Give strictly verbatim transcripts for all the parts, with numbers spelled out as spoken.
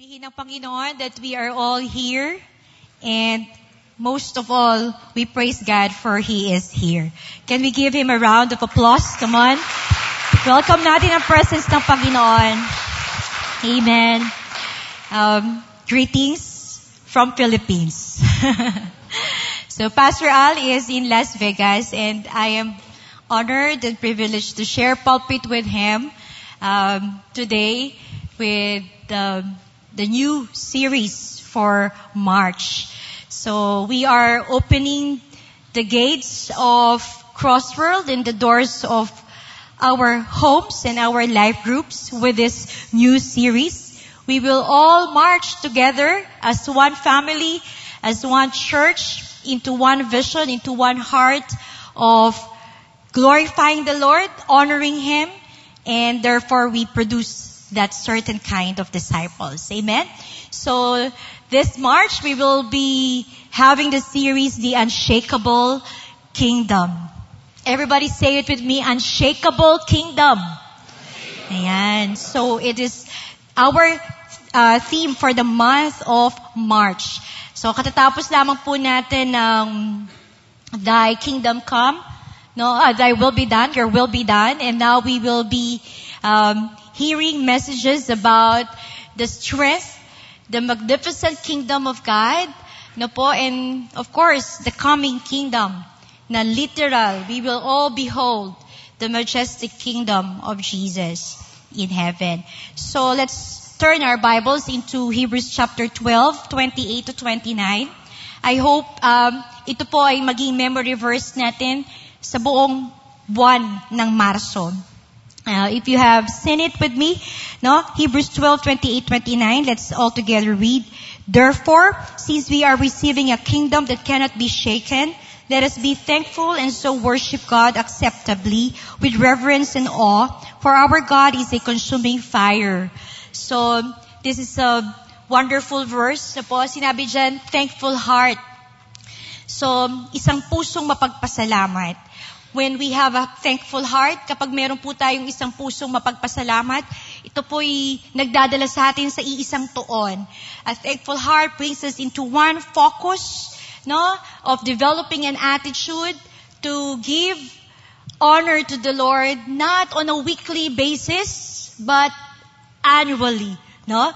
Purihin ng Panginoon that we are all here, and most of all, we praise God for He is here. Can we give Him a round of applause? Come on. Welcome natin ang presence ng Panginoon. Amen. Um, greetings from Philippines. So Pastor Al is in Las Vegas, and I am honored and privileged to share pulpit with him um, today with the the new series for March. So we are opening the gates of Crossworld and the doors of our homes and our life groups with this new series. We will all march together as one family, as one church, into one vision, into one heart of glorifying the Lord, honoring Him, and therefore we produce that certain kind of disciples. Amen? So, this March, we will be having the series, The Unshakable Kingdom. Everybody say it with me, Unshakable Kingdom. Ayan. So, it is our uh, theme for the month of March. So, katatapos lamang po natin ng Thy Kingdom Come. No, uh, Thy will be done, Your will be done. And now we will be um, hearing messages about the strength, the magnificent kingdom of God, no po, and of course, the coming kingdom, na literal, we will all behold the majestic kingdom of Jesus in heaven. So let's turn our Bibles into Hebrews chapter twelve, twenty-eight to twenty-nine. I hope um, ito po ay maging memory verse natin sa buong buwan ng Marso. Uh, if you have seen it with me, no, Hebrews twelve, twenty-eight, twenty-nine, let's all together read. Therefore, since we are receiving a kingdom that cannot be shaken, let us be thankful and so worship God acceptably with reverence and awe, for our God is a consuming fire. So, this is a wonderful verse. Na po, sinabi dyan, thankful heart. So, isang pusong mapagpasalamat. When we have a thankful heart, kapag meron po tayong isang pusong mapagpasalamat, ito po'y nagdadala sa atin sa iisang tuon. A thankful heart brings us into one focus, no, of developing an attitude to give honor to the Lord, not on a weekly basis, but annually. No?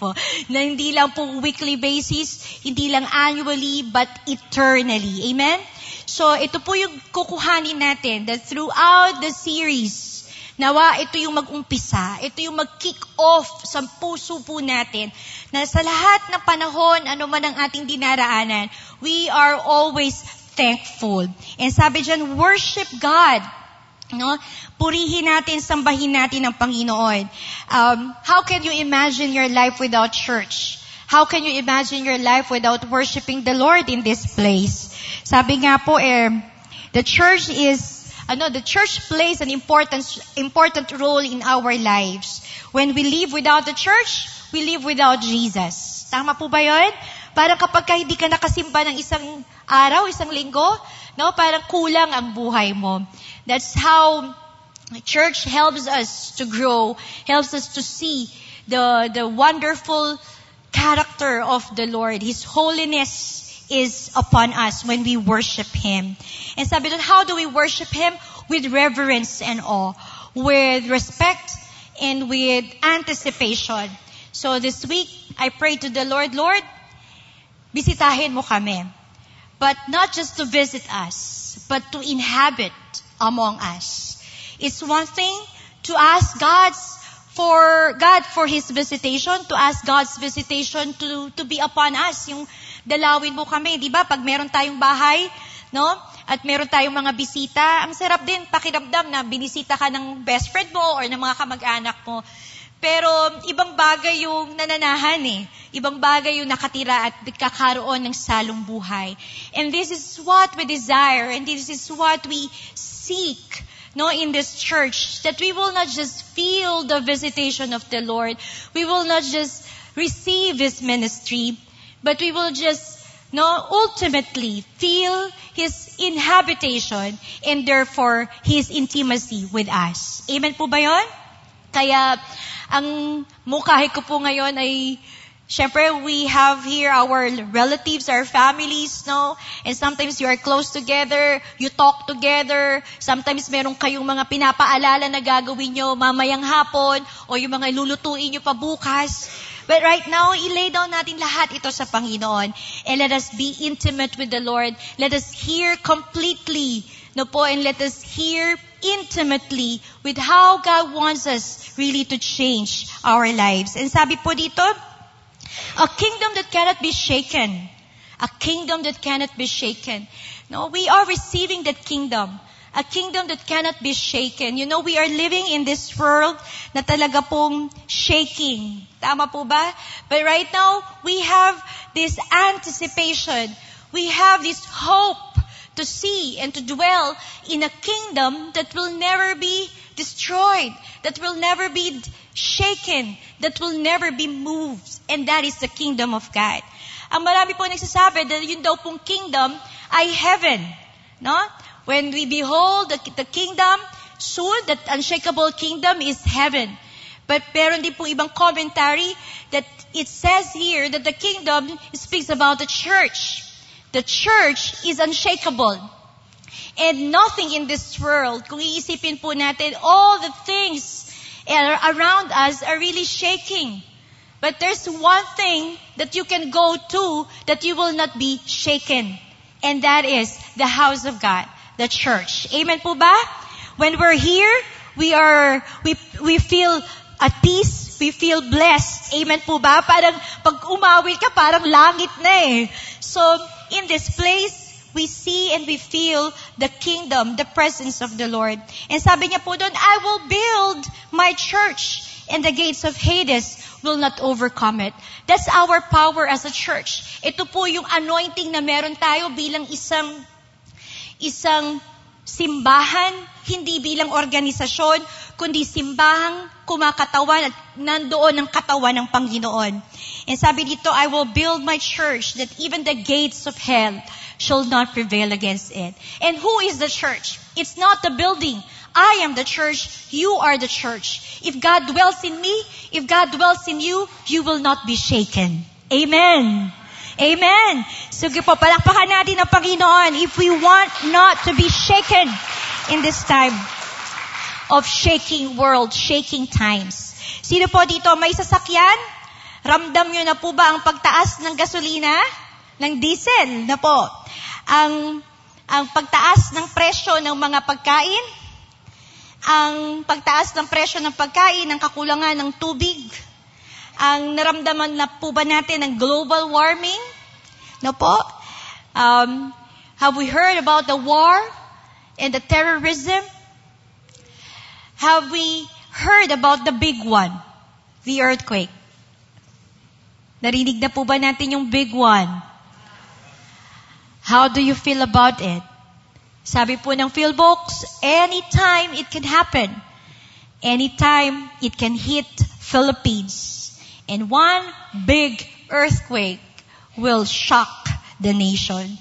Na hindi lang po weekly basis, hindi lang annually, but eternally. Amen? So, ito po yung kukuhanin natin, that throughout the series, nawa, ito yung mag-umpisa, ito yung mag-kick off sa puso po natin, na sa lahat ng panahon, ano man ang ating dinaraanan, we are always thankful. And sabi dyan, worship God. No? Purihin natin, sambahin natin ang Panginoon. Um, how can you imagine your life without church? How can you imagine your life without worshiping the Lord in this place? Sabi nga po, eh, the church is, ano, the church plays an important, important role in our lives. When we live without the church, we live without Jesus. Tama po ba yun? Parang kapag ka hindi ka nakasimba ng isang araw, isang linggo, no, parang kulang ang buhay mo. That's how church helps us to grow, helps us to see the, the wonderful character of the Lord. His holiness is upon us when we worship Him. And sabi doon, how do we worship Him? With reverence and awe, with respect and with anticipation. So this week, I pray to the Lord, Lord, bisitahin mo kami. But not just to visit us, but to inhabit among us. It's one thing to ask God's for God for His visitation, to ask God's visitation to to be upon us. Yung dalawin mo kami, di ba? Pag meron tayong bahay, no? At meron tayong mga bisita, ang sarap din pakiramdam na binisita ka ng best friend mo or ng mga kamag-anak mo. Pero ibang bagay yung nananahan eh. Ibang bagay yung nakatira at kakaroon ng salong buhay. And this is what we desire, and this is what we seek, no, in this church, that we will not just feel the visitation of the Lord, we will not just receive His ministry, but we will just, no, ultimately feel His inhabitation and therefore His intimacy with us. Amen po ba yun? Kaya, ang mukhahe ko po ngayon ay Syempre, we have here our relatives, our families, no? And sometimes you are close together, you talk together. Sometimes meron kayong mga pinapaalala na gagawin nyo mamayang hapon o yung mga lulutuin nyo pa bukas. But right now, ilay down natin lahat ito sa Panginoon. And let us be intimate with the Lord. Let us hear completely, no po, and let us hear intimately with how God wants us really to change our lives. And sabi po dito, a kingdom that cannot be shaken. A kingdom that cannot be shaken. No, we are receiving that kingdom. A kingdom that cannot be shaken. You know, we are living in this world na talaga pong shaking. Tama po ba? But right now, we have this anticipation. We have this hope to see and to dwell in a kingdom that will never be destroyed, that will never be shaken, that will never be moved. And that is the kingdom of God. Ang marami po nagsasabi na yun daw pong kingdom ay heaven. No? When we behold the, the kingdom, soon that unshakable kingdom is heaven. But meron din po ibang commentary that it says here that the kingdom speaks about the church. The church is unshakable. And nothing in this world, kung iisipin po natin, all the things around us are really shaking. But there's one thing that you can go to that you will not be shaken. And that is the house of God, the church. Amen po ba? When we're here, we are, we, we feel at peace, we feel blessed. Amen po ba? Parang pag umawit ka, parang langit na eh. So, in this place, we see and we feel the kingdom, the presence of the Lord. And sabi niya po doon, I will build my church and the gates of Hades will not overcome it. That's our power as a church. Ito po yung anointing na meron tayo bilang isang isang simbahan, hindi bilang organisasyon, kundi simbahang kumakatawan at nandoon ang katawan ng Panginoon. And sabi dito, I will build my church that even the gates of hell shall not prevail against it. And who is the church? It's not the building. I am the church. You are the church. If God dwells in me, if God dwells in you, you will not be shaken. Amen. Amen. Sige po, palakpakan natin ang Panginoon if we want not to be shaken in this time of shaking world, shaking times. Sino po dito may sasakyan? Ramdam nyo na po ba ang pagtaas ng gasolina? Ng diesel na po. Ang, ang pagtaas ng presyo ng mga pagkain? Ang pagtaas ng presyo ng pagkain, ng kakulangan ng tubig? Ang naramdaman na po ba natin ng global warming? No po? Um, have we heard about the war and the terrorism? Have we heard about the big one? The earthquake. Narinig na po ba natin yung big one? How do you feel about it? Sabi po ng Philbox, anytime it can happen. Anytime it can hit Philippines. And one big earthquake will shock the nation.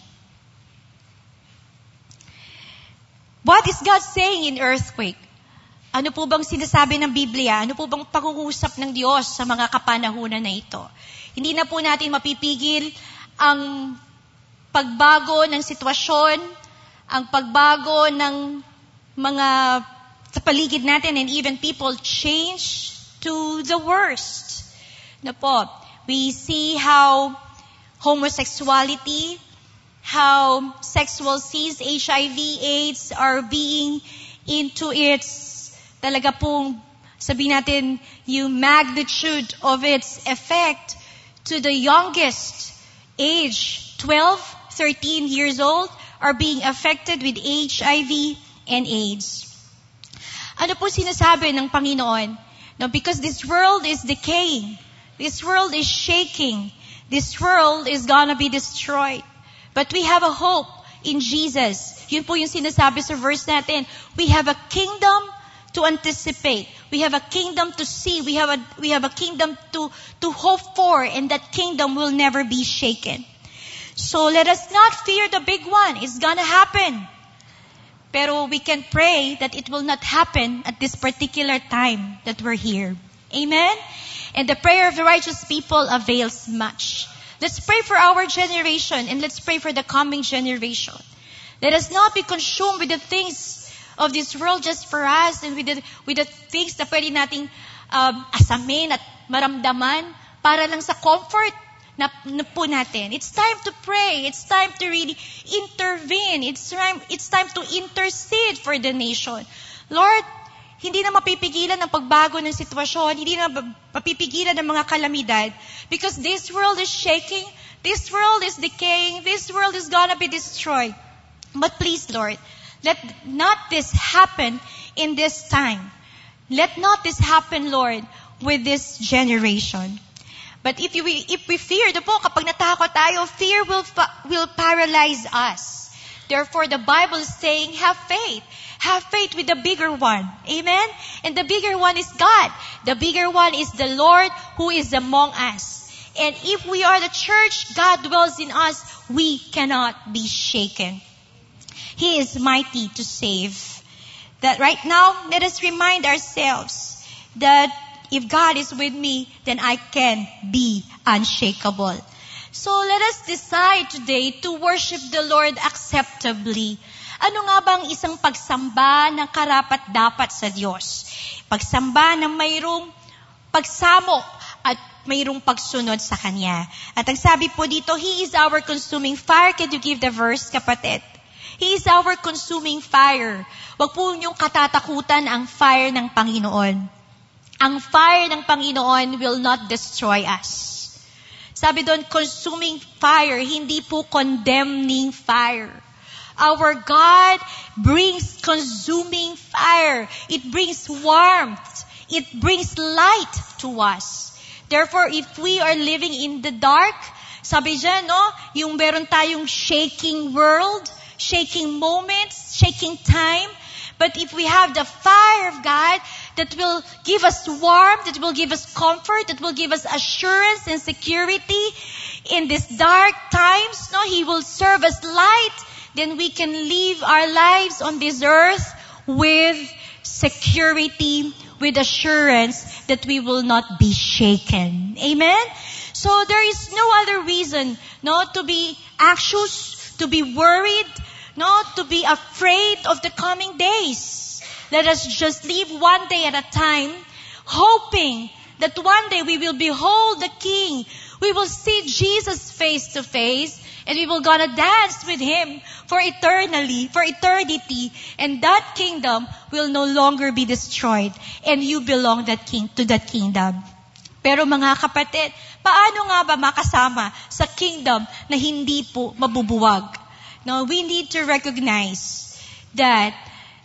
What is God saying in earthquake? Ano po bang sinasabi ng Biblia? Ano po bang pangungusap ng Diyos sa mga kapanahunan na ito? Hindi na po natin mapipigil ang pagbago ng sitwasyon, ang pagbago ng mga sa paligid natin, and even people change to the worst. Na po, we see how homosexuality, how sexual disease, H I V, AIDS are being into its talaga pong, sabihin natin, yung magnitude of its effect to the youngest age, twelve, thirteen years old, are being affected with H I V and AIDS. Ano po sinasabi ng Panginoon? No, because this world is decaying. This world is shaking. This world is gonna be destroyed. But we have a hope in Jesus. Yun po yung sinasabi sa verse natin. We have a kingdom to anticipate. We have a kingdom to see. We have a, we have a kingdom to, to hope for, and that kingdom will never be shaken. So let us not fear the big one. It's gonna happen. Pero we can pray that it will not happen at this particular time that we're here. Amen? And the prayer of the righteous people avails much. Let's pray for our generation and let's pray for the coming generation. Let us not be consumed with the things of this world just for us and with the, with the things na pwede nating um, asamin at maramdaman para lang sa comfort na, na po natin. It's time to pray. It's time to really intervene. It's time, it's time to intercede for the nation. Lord, hindi na mapipigilan ang pagbago ng sitwasyon. Hindi na mapipigilan ng mga kalamidad. Because this world is shaking. This world is decaying. This world is gonna be destroyed. But please, Lord, let not this happen in this time. Let not this happen, Lord, with this generation. But if we, if we fear, the po, kapag natakot tayo, fear will, will paralyze us. Therefore, the Bible is saying, have faith. Have faith with the bigger one. Amen? And the bigger one is God. The bigger one is the Lord who is among us. And if we are the church, God dwells in us, we cannot be shaken. He is mighty to save. That right now, let us remind ourselves that if God is with me, then I can be unshakable. So let us decide today to worship the Lord acceptably. Ano nga bang isang pagsamba ng karapat-dapat sa Diyos? Pagsamba ng mayroong pagsamo at mayroong pagsunod sa Kanya. At ang sabi po dito, He is our consuming fire. Can you give the verse, kapatid? He is our consuming fire. Huwag po niyong katatakutan ang fire ng Panginoon. Ang fire ng Panginoon will not destroy us. Sabi doon, consuming fire, hindi po condemning fire. Our God brings consuming fire. It brings warmth. It brings light to us. Therefore, if we are living in the dark, sabi dyan, no, yung meron tayong shaking world, shaking moments, shaking time. But if we have the fire of God that will give us warmth, that will give us comfort, that will give us assurance and security in these dark times, no, He will serve as light, then we can live our lives on this earth with security, with assurance that we will not be shaken. Amen? So there is no other reason, no, to be anxious, to be worried, not to be afraid of the coming days. Let us just live one day at a time, hoping that one day we will behold the King. We will see Jesus face to face, and we will gonna dance with Him for eternally, for eternity. And that kingdom will no longer be destroyed. And you belong that king, to that kingdom. Pero mga kapatid, paano nga ba makasama sa kingdom na hindi po mabubuwag? No, we need to recognize that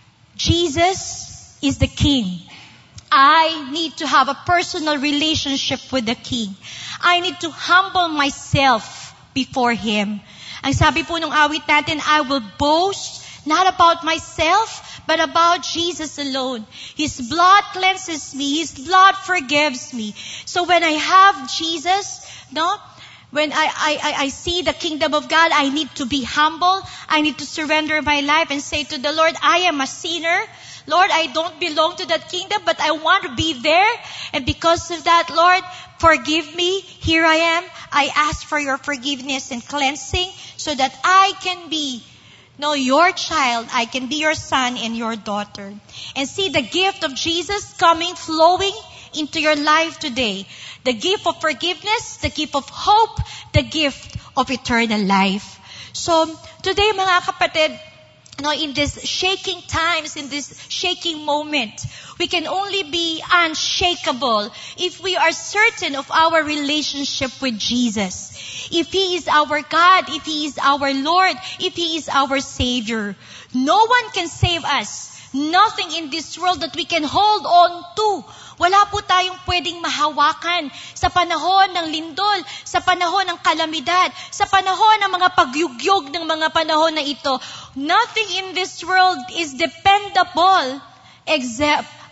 Jesus is the King. I need to have a personal relationship with the King. I need to humble myself before Him. Ang sabi po nung awit natin, I will boast not about myself, but about Jesus alone. His blood cleanses me. His blood forgives me. So when I have Jesus, no, when I, I, I see the kingdom of God, I need to be humble. I need to surrender my life and say to the Lord, I am a sinner. Lord, I don't belong to that kingdom, but I want to be there. And because of that, Lord, forgive me. Here I am. I ask for your forgiveness and cleansing so that I can be, no, your child. I can be your son and your daughter. And see the gift of Jesus coming, flowing into your life today. The gift of forgiveness, the gift of hope, the gift of eternal life. So, today mga kapatid, no, in this shaking times, in this shaking moment, we can only be unshakable if we are certain of our relationship with Jesus. If He is our God, if He is our Lord, if He is our Savior. No one can save us. Nothing in this world that we can hold on to. Wala po tayong pwedeng mahawakan sa panahon ng lindol, sa panahon ng kalamidad, sa panahon ng mga pagyugyog ng mga panahon na ito. Nothing in this world is dependable except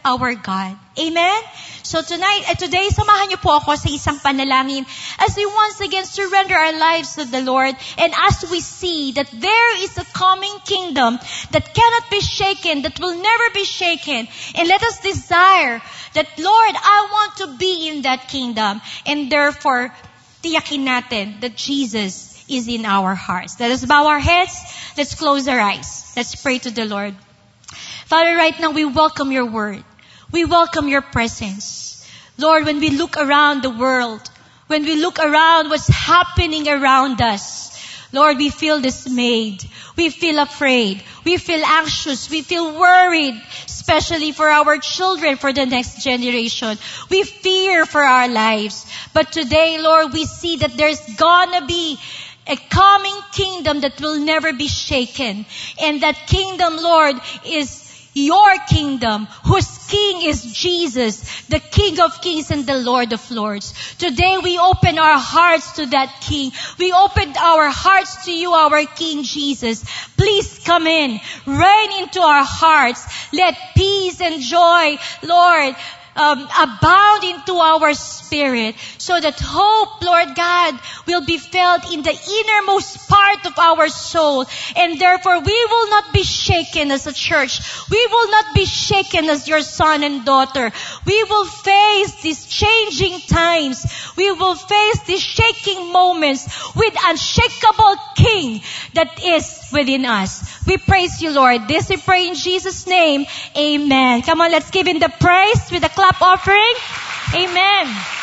our God. Amen? So tonight, uh, today, samahan niyo po ako sa isang panalangin as we once again surrender our lives to the Lord, and as we see that there is a coming kingdom that cannot be shaken, that will never be shaken. And let us desire that, Lord, I want to be in that kingdom. And therefore, tiyakin natin that Jesus is in our hearts. Let us bow our heads. Let's close our eyes. Let's pray to the Lord. Father, right now we welcome your word. We welcome your presence. Lord, when we look around the world, when we look around what's happening around us, Lord, we feel dismayed. We feel afraid. We feel anxious. We feel worried, especially for our children, for the next generation. We fear for our lives. But today, Lord, we see that there's gonna be a coming kingdom that will never be shaken. And that kingdom, Lord, is your kingdom, whose king is Jesus, the King of Kings and the Lord of Lords. Today we open our hearts to that King. We open our hearts to you, our King Jesus. Please come in, reign into our hearts. Let peace and joy, Lord, Um, abound into our spirit, so that hope, Lord God, will be felt in the innermost part of our soul. And therefore, we will not be shaken as a church. We will not be shaken as your son and daughter. We will face these changing times. We will face these shaking moments with unshakable King that is within us. We praise you, Lord. This we pray in Jesus' name. Amen. Come on, let's give him the praise with a clap offering. Amen.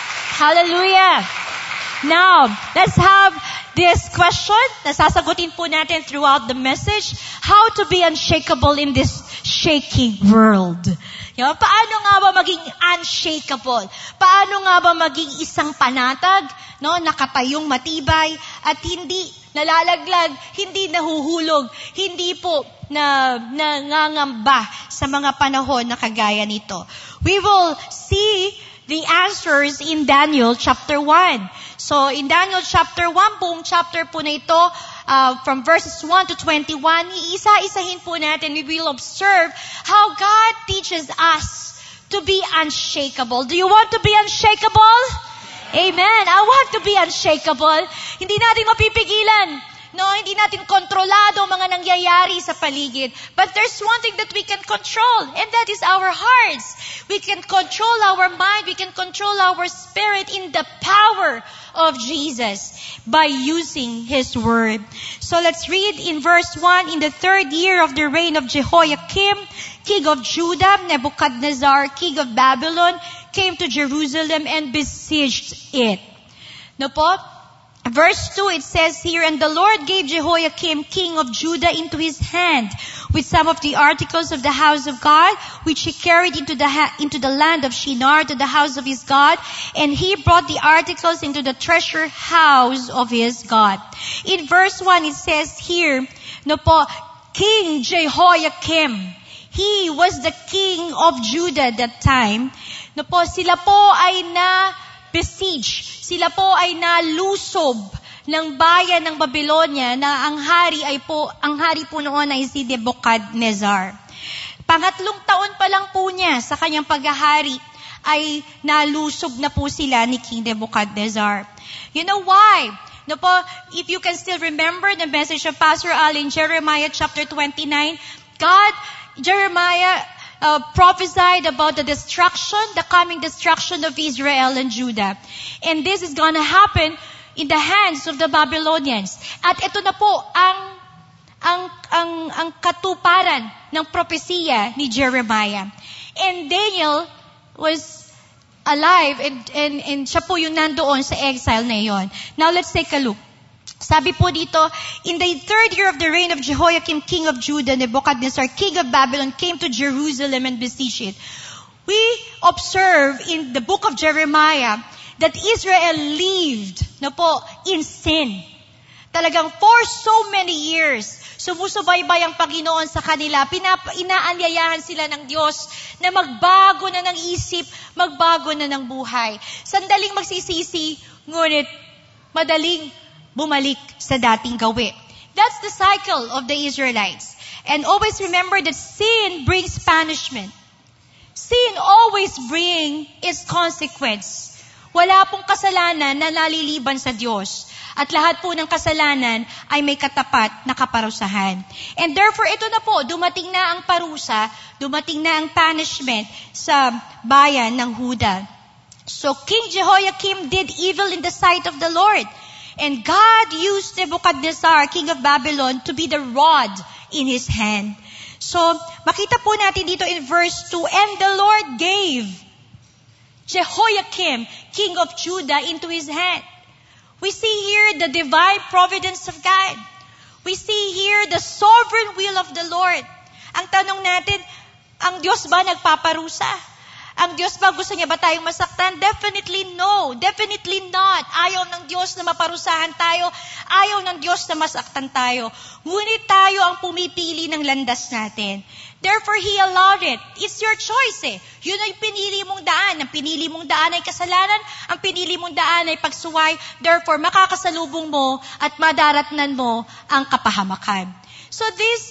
Hallelujah. Now, let's have this question na sasagutin po natin throughout the message. How to be unshakable in this shaking world. Yung, paano nga ba maging unshakable? Paano nga ba maging isang panatag, no, nakatayong matibay at hindi nalalaglag, hindi nahuhulog, hindi po na nangangamba sa mga panahon na kagaya nito. We will see the answers in Daniel chapter one. So in Daniel chapter one, buong chapter po na ito, uh, from verses one to twenty-one, iisa-isahin po natin, we will observe how God teaches us to be unshakable. Do you want to be unshakable? Amen. I want to be unshakable. Hindi natin mapipigilan. No, hindi natin kontrolado ang mga nangyayari sa paligid. But there's one thing that we can control, and that is our hearts. We can control our mind. We can control our spirit in the power of Jesus by using His Word. So let's read in verse one. In the third year of the reign of Jehoiakim, king of Judah, Nebuchadnezzar, king of Babylon, came to Jerusalem and besieged it. No po? Verse two, it says here, and the Lord gave Jehoiakim, king of Judah, into his hand with some of the articles of the house of God, which he carried into the ha- into the land of Shinar to the house of his God, and he brought the articles into the treasure house of his God. In verse one, it says here, no po, King Jehoiakim, he was the king of Judah that time. No po, sila po ay na besiege. Sila po ay nalusob ng bayan ng Babylonia na ang hari ay po, ang hari po noon ay si Nebuchadnezzar. Pangatlong taon pa lang po niya sa kanyang paghahari ay nalusob na po sila ni King Nebuchadnezzar. You know why? No po, if you can still remember the message of Pastor Al in Jeremiah chapter twenty-nine, God, Jeremiah Uh, prophesied about the destruction, the coming destruction of Israel and Judah. And this is gonna happen in the hands of the Babylonians. At ito na po ang ang ang ang katuparan ng propesiya ni Jeremiah. And Daniel was alive and and, and siya po yung nandoon sa exile na iyon. Now let's take a look. Sabi po dito, in the third year of the reign of Jehoiakim, king of Judah, Nebuchadnezzar, king of Babylon, came to Jerusalem and besieged it. We observe in the book of Jeremiah that Israel lived, no po, in sin. Talagang for so many years, sumusubaybay ang Panginoon sa kanila. Pinap- inaanyayahan sila ng Diyos na magbago na ng isip, magbago na ng buhay. Sandaling magsisisi, ngunit madaling bumalik sa dating gawi. That's the cycle of the Israelites. And always remember that sin brings punishment. sin always bring its consequence. Wala pong kasalanan na naliliban sa Diyos. At lahat po ng kasalanan ay may katapat na kaparusahan. And therefore, ito na po, dumating na ang parusa, dumating na ang punishment sa bayan ng Huda. So King Jehoiakim did evil in the sight of the Lord. And God used Nebuchadnezzar, king of Babylon, to be the rod in his hand. So, makita po natin dito in verse two, and the Lord gave Jehoiakim, king of Judah, into his hand. We see here the divine providence of God. We see here the sovereign will of the Lord. Ang tanong natin, ang Diyos ba nagpaparusa? Ang Diyos ba gusto niya ba tayong masaktan? Definitely no. Definitely not. Ayaw ng Diyos na maparusahan tayo. Ayaw ng Diyos na masaktan tayo. Ngunit tayo ang pumipili ng landas natin. Therefore, He allowed it. It's your choice eh. Yun ay pinili mong daan. Ang pinili mong daan ay kasalanan. Ang pinili mong daan ay pagsuway. Therefore, makakasalubong mo at madaratnan mo ang kapahamakan. So this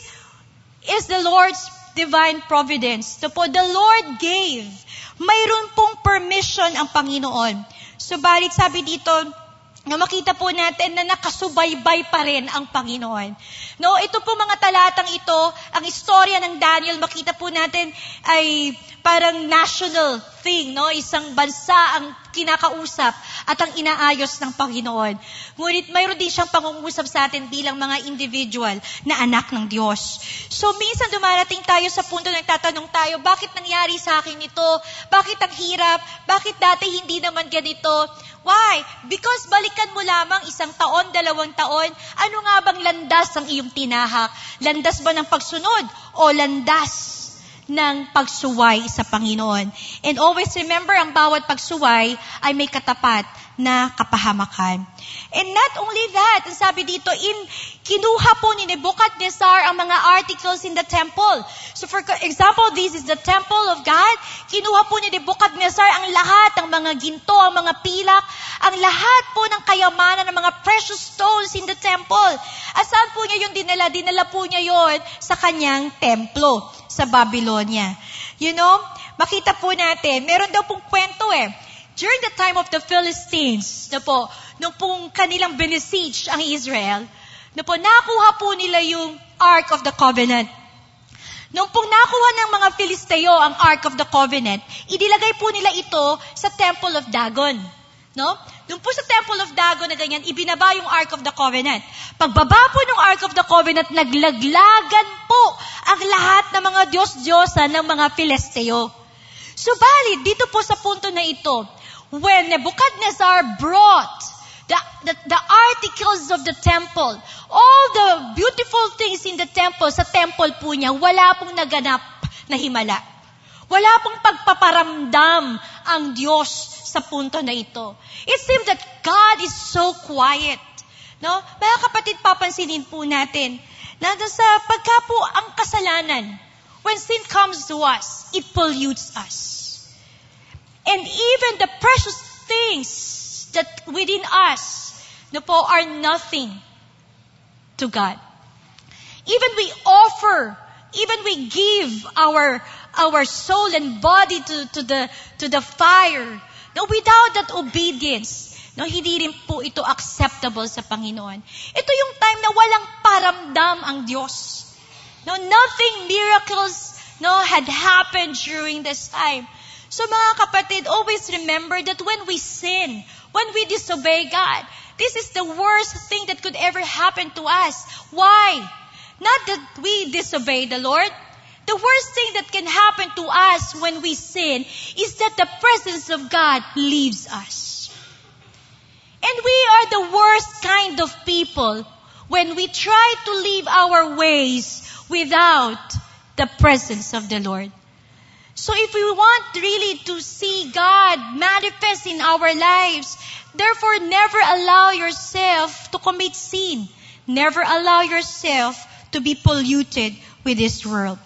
is the Lord's divine providence. So po, the Lord gave. Mayroon pong permission ang Panginoon. Subalit sabi dito, na makita po natin na nakasubaybay pa rin ang Panginoon. No, ito po mga talatang ito, ang istorya ng Daniel, makita po natin ay parang national thing, no? Isang bansa ang kinakausap at ang inaayos ng Panginoon. Ngunit mayroon din siyang pangungusap sa atin bilang mga individual na anak ng Diyos. So minsan dumarating tayo sa punto na nagtatanong tayo, bakit nangyari sa akin ito? Bakit ang hirap? Bakit dati hindi naman ganito? Why? Because balikan mo lamang isang taon, dalawang taon, ano nga bang landas ang iyong tinahak? Landas ba ng pagsunod o landas ng pagsuway sa Panginoon? And always remember, ang bawat pagsuway ay may katapat na kapahamakan. And not only that, ang sabi dito, in, kinuha po ni Nebuchadnezzar ang mga articles in the temple. So for example, this is the temple of God. Kinuha po ni Nebuchadnezzar ang lahat, ang mga ginto, ang mga pilak, ang lahat po ng kayamanan, ng mga precious stones in the temple. At saan po niya yung dinala? Dinala po niya yon sa kanyang templo sa Babylonia. You know, makita po natin, meron daw pong kwento eh. During the time of the Philistines, na po, nung pong kanilang besiege ang Israel, na po, nakuha po nila yung Ark of the Covenant. Nung pong nakuha ng mga Filisteo ang Ark of the Covenant, idilagay po nila ito sa Temple of Dagon. No? Nung po sa Temple of Dagon na ganyan, ibinaba yung Ark of the Covenant. Pagbaba po ng Ark of the Covenant, naglaglagan po ang lahat ng mga Diyos-Diyosa ng mga Filisteo. Subalit, dito po sa punto na ito, when Nebuchadnezzar brought the, the, the articles of the temple, all the beautiful things in the temple, sa temple po niya, wala pong naganap na himala. Wala pong pagpaparamdam ang Diyos sa punto na ito. It seems that God is so quiet. No? Mga kapatid, papansinin po natin na sa pagka po ang kasalanan, when sin comes to us, it pollutes us. And even the precious things that within us, no po, are nothing to God. Even we offer, even we give our our soul and body to to the to the fire, no, without that obedience, no, hindi rin po ito acceptable sa Panginoon. Ito yung time na walang paramdam ang Diyos. No, nothing miracles, no, had happened during this time. So mga kapatid, always remember that when we sin, when we disobey God, this is the worst thing that could ever happen to us. Why? Not that we disobey the Lord. The worst thing that can happen to us when we sin is that the presence of God leaves us. And we are the worst kind of people when we try to live our ways without the presence of the Lord. So if we want really to see God manifest in our lives, therefore never allow yourself to commit sin. Never allow yourself to be polluted with this world.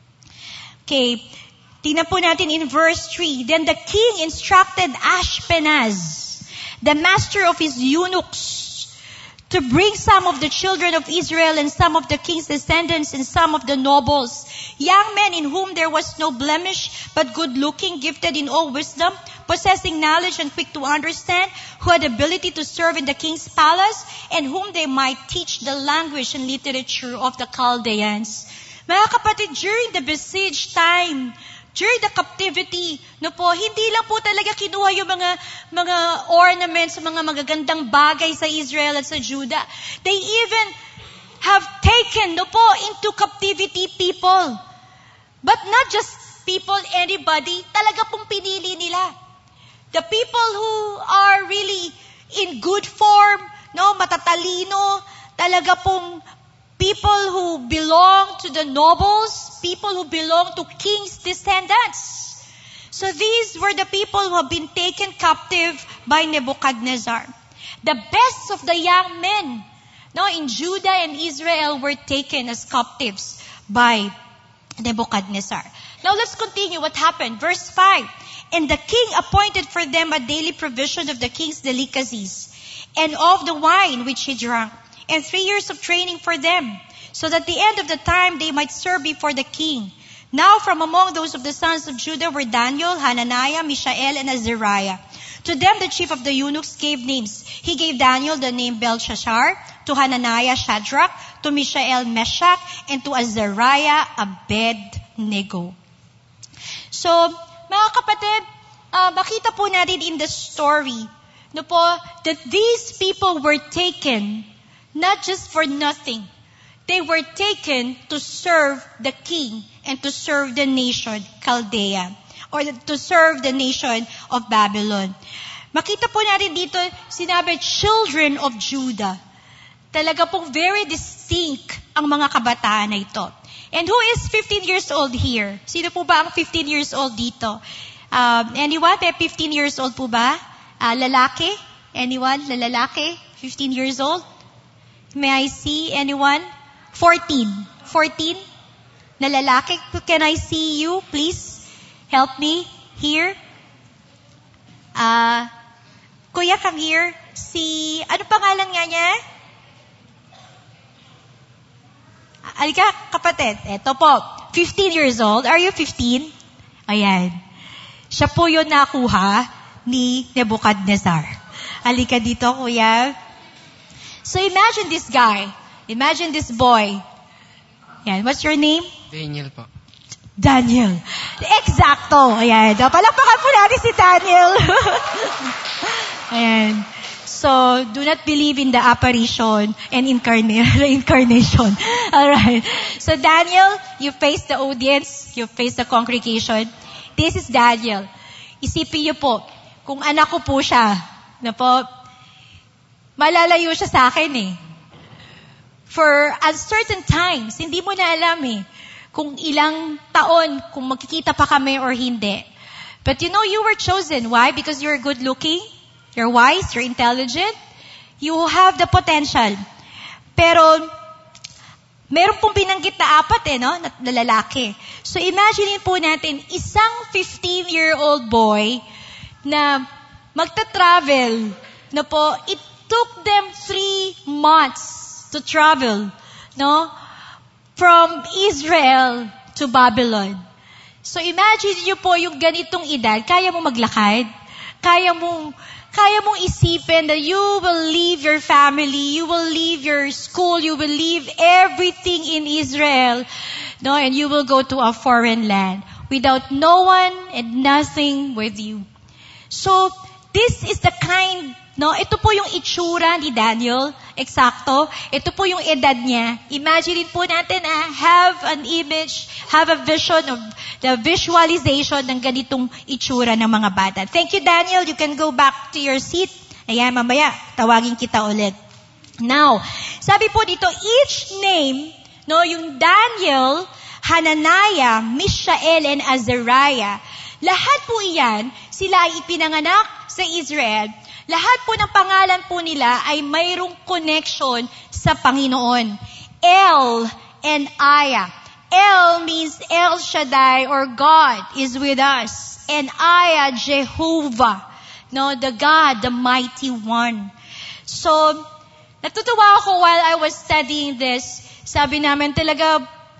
Okay, tingnan po natin in verse three. Then the king instructed Ashpenaz, the master of his eunuchs, to bring some of the children of Israel and some of the king's descendants and some of the nobles. Young men in whom there was no blemish, but good-looking, gifted in all wisdom, possessing knowledge and quick to understand, who had ability to serve in the king's palace, and whom they might teach the language and literature of the Chaldeans. Mga kapatid, during the besieged time, during the captivity, no po, hindi lang po talaga kinuha yung mga mga ornaments, mga magagandang bagay sa Israel at sa Judah. They even have taken, no po, into captivity people. But not just people, anybody, talaga pong pinili nila. The people who are really in good form, no, matatalino, talaga pong people who belong to the nobles, people who belong to king's descendants. So these were the people who have been taken captive by Nebuchadnezzar. The best of the young men, no, in Judah and Israel were taken as captives by Nebuchadnezzar. Now let's continue what happened. Verse five. And the king appointed for them a daily provision of the king's delicacies and of the wine which he drank, and three years of training for them, so that at the end of the time they might serve before the king. Now from among those of the sons of Judah were Daniel, Hananiah, Mishael, and Azariah. To them the chief of the eunuchs gave names. He gave Daniel the name Belshazzar, to Hananiah Shadrach, to Mishael Meshach, and to Azariah Abednego. So, mga kapatid, uh, makita po natin in the story, no po, that these people were taken not just for nothing. They were taken to serve the king and to serve the nation Chaldea, or to serve the nation of Babylon. Makita po natin dito, sinabi, children of Judah. Talaga pong very distinct ang mga kabataan na ito. And who is fifteen years old here? Sino po ba ang fifteen years old dito? Um, anyone? May fifteen years old po ba? Uh, lalaki? Anyone? Lalaki? fifteen years old? May I see anyone? fourteen. fourteen? Na lalaki? Can I see you? Please help me here. Uh, Kuya, come here. Si, ano pangalan nga niya? Alika, kapatid. Eto po. fifteen years old. Are you fifteen? Ayan. Siya po yun nakuha ni Nebuchadnezzar. Alika dito, kuya. So imagine this guy. Imagine this boy. Ayan. What's your name? Daniel po. Daniel. Exacto. Ayan. Palakpakan po natin si Daniel. Ayan. So, do not believe in the apparition and incarna- incarnation. Alright. So, Daniel, you face the audience, you face the congregation. This is Daniel. Isipin niyo po, kung anak ko po siya, na po, malalayo siya sa akin eh. For uncertain times, hindi mo na alam eh, kung ilang taon, kung magkikita pa kami or hindi. But you know, you were chosen. Why? Because you're good looking. You're wise, you're intelligent, you have the potential. Pero, meron pong binanggit na apat eh, no? Na, na lalaki. So, imagine po natin, isang fifteen-year-old boy na magta-travel, na po, it took them three months to travel, no? From Israel to Babylon. So, imagine niyo po yung ganitong edad, kaya mo maglakad, kaya mong Kaya mong isipin that you will leave your family, you will leave your school, you will leave everything in Israel, no, and you will go to a foreign land without no one and nothing with you. So, this is the kind, no, ito po yung itsura ni Daniel, eksakto, ito po yung edad niya. Imagine po natin, ah, have an image, have a vision of the visualization ng ganitong itsura ng mga bata. Thank you, Daniel. You can go back to your seat. Ayan, mamaya, tawagin kita ulit. Now, sabi po dito, each name, no, yung Daniel, Hananiah, Mishael, and Azariah, lahat po iyan, sila ay ipinanganak sa Israel. Lahat po ng pangalan po nila ay mayroong connection sa Panginoon. El and Aya. El means El Shaddai, or God is with us. And Aya, Jehovah. No, the God, the mighty one. So, natutuwa ako while I was studying this. Sabi namin talaga,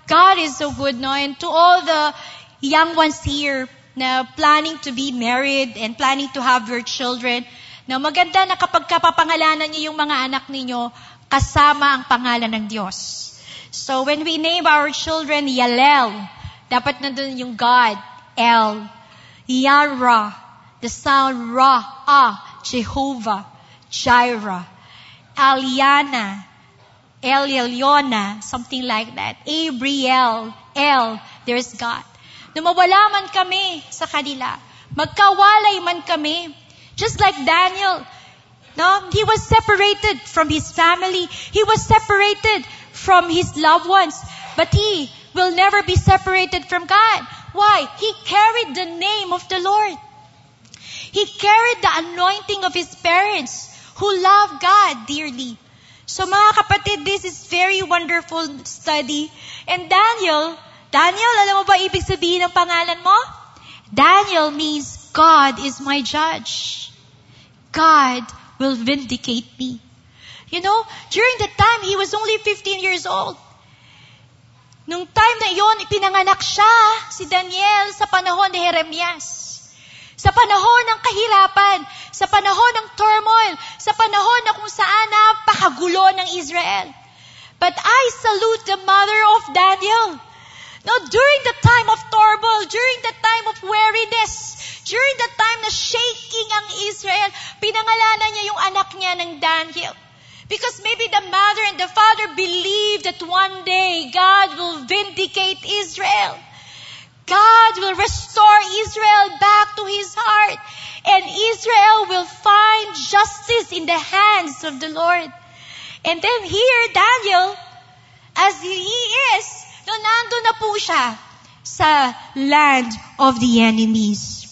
God is so good, no? And to all the young ones here na planning to be married and planning to have your children, na maganda na kapag kapapangalanan niyo yung mga anak ninyo, kasama ang pangalan ng Diyos. So when we name our children Yalel, dapat nandun yung God, El, Yara, the sound Ra, Ah, Jehovah, Jireh, Aliana, El Eliona, something like that. Abriel, El, there's God. Na mawala man kami sa kanila, magkawalay man kami, just like Daniel, no? He was separated from his family. He was separated from his loved ones. But he will never be separated from God. Why? He carried the name of the Lord. He carried the anointing of his parents who loved God dearly. So mga kapatid, this is very wonderful study. And Daniel, Daniel, alam mo ba ibig sabihin ng pangalan mo? Daniel means God is my judge. God will vindicate me. You know, during that time, he was only fifteen years old. Nung time na iyon, ipinanganak siya, si Daniel, sa panahon ni Jeremias. Sa panahon ng kahirapan, sa panahon ng turmoil, sa panahon na kung saan napakagulo ng Israel. But I salute the mother of Daniel. Now, during the time of turmoil, during the time of weariness, during the time na shaking ang Israel, pinangalanan niya yung anak niya ng Daniel. Because maybe the mother and the father believed that one day God will vindicate Israel. God will restore Israel back to his heart. And Israel will find justice in the hands of the Lord. And then here, Daniel, as he is, no, nandun na po siya sa land of the enemies.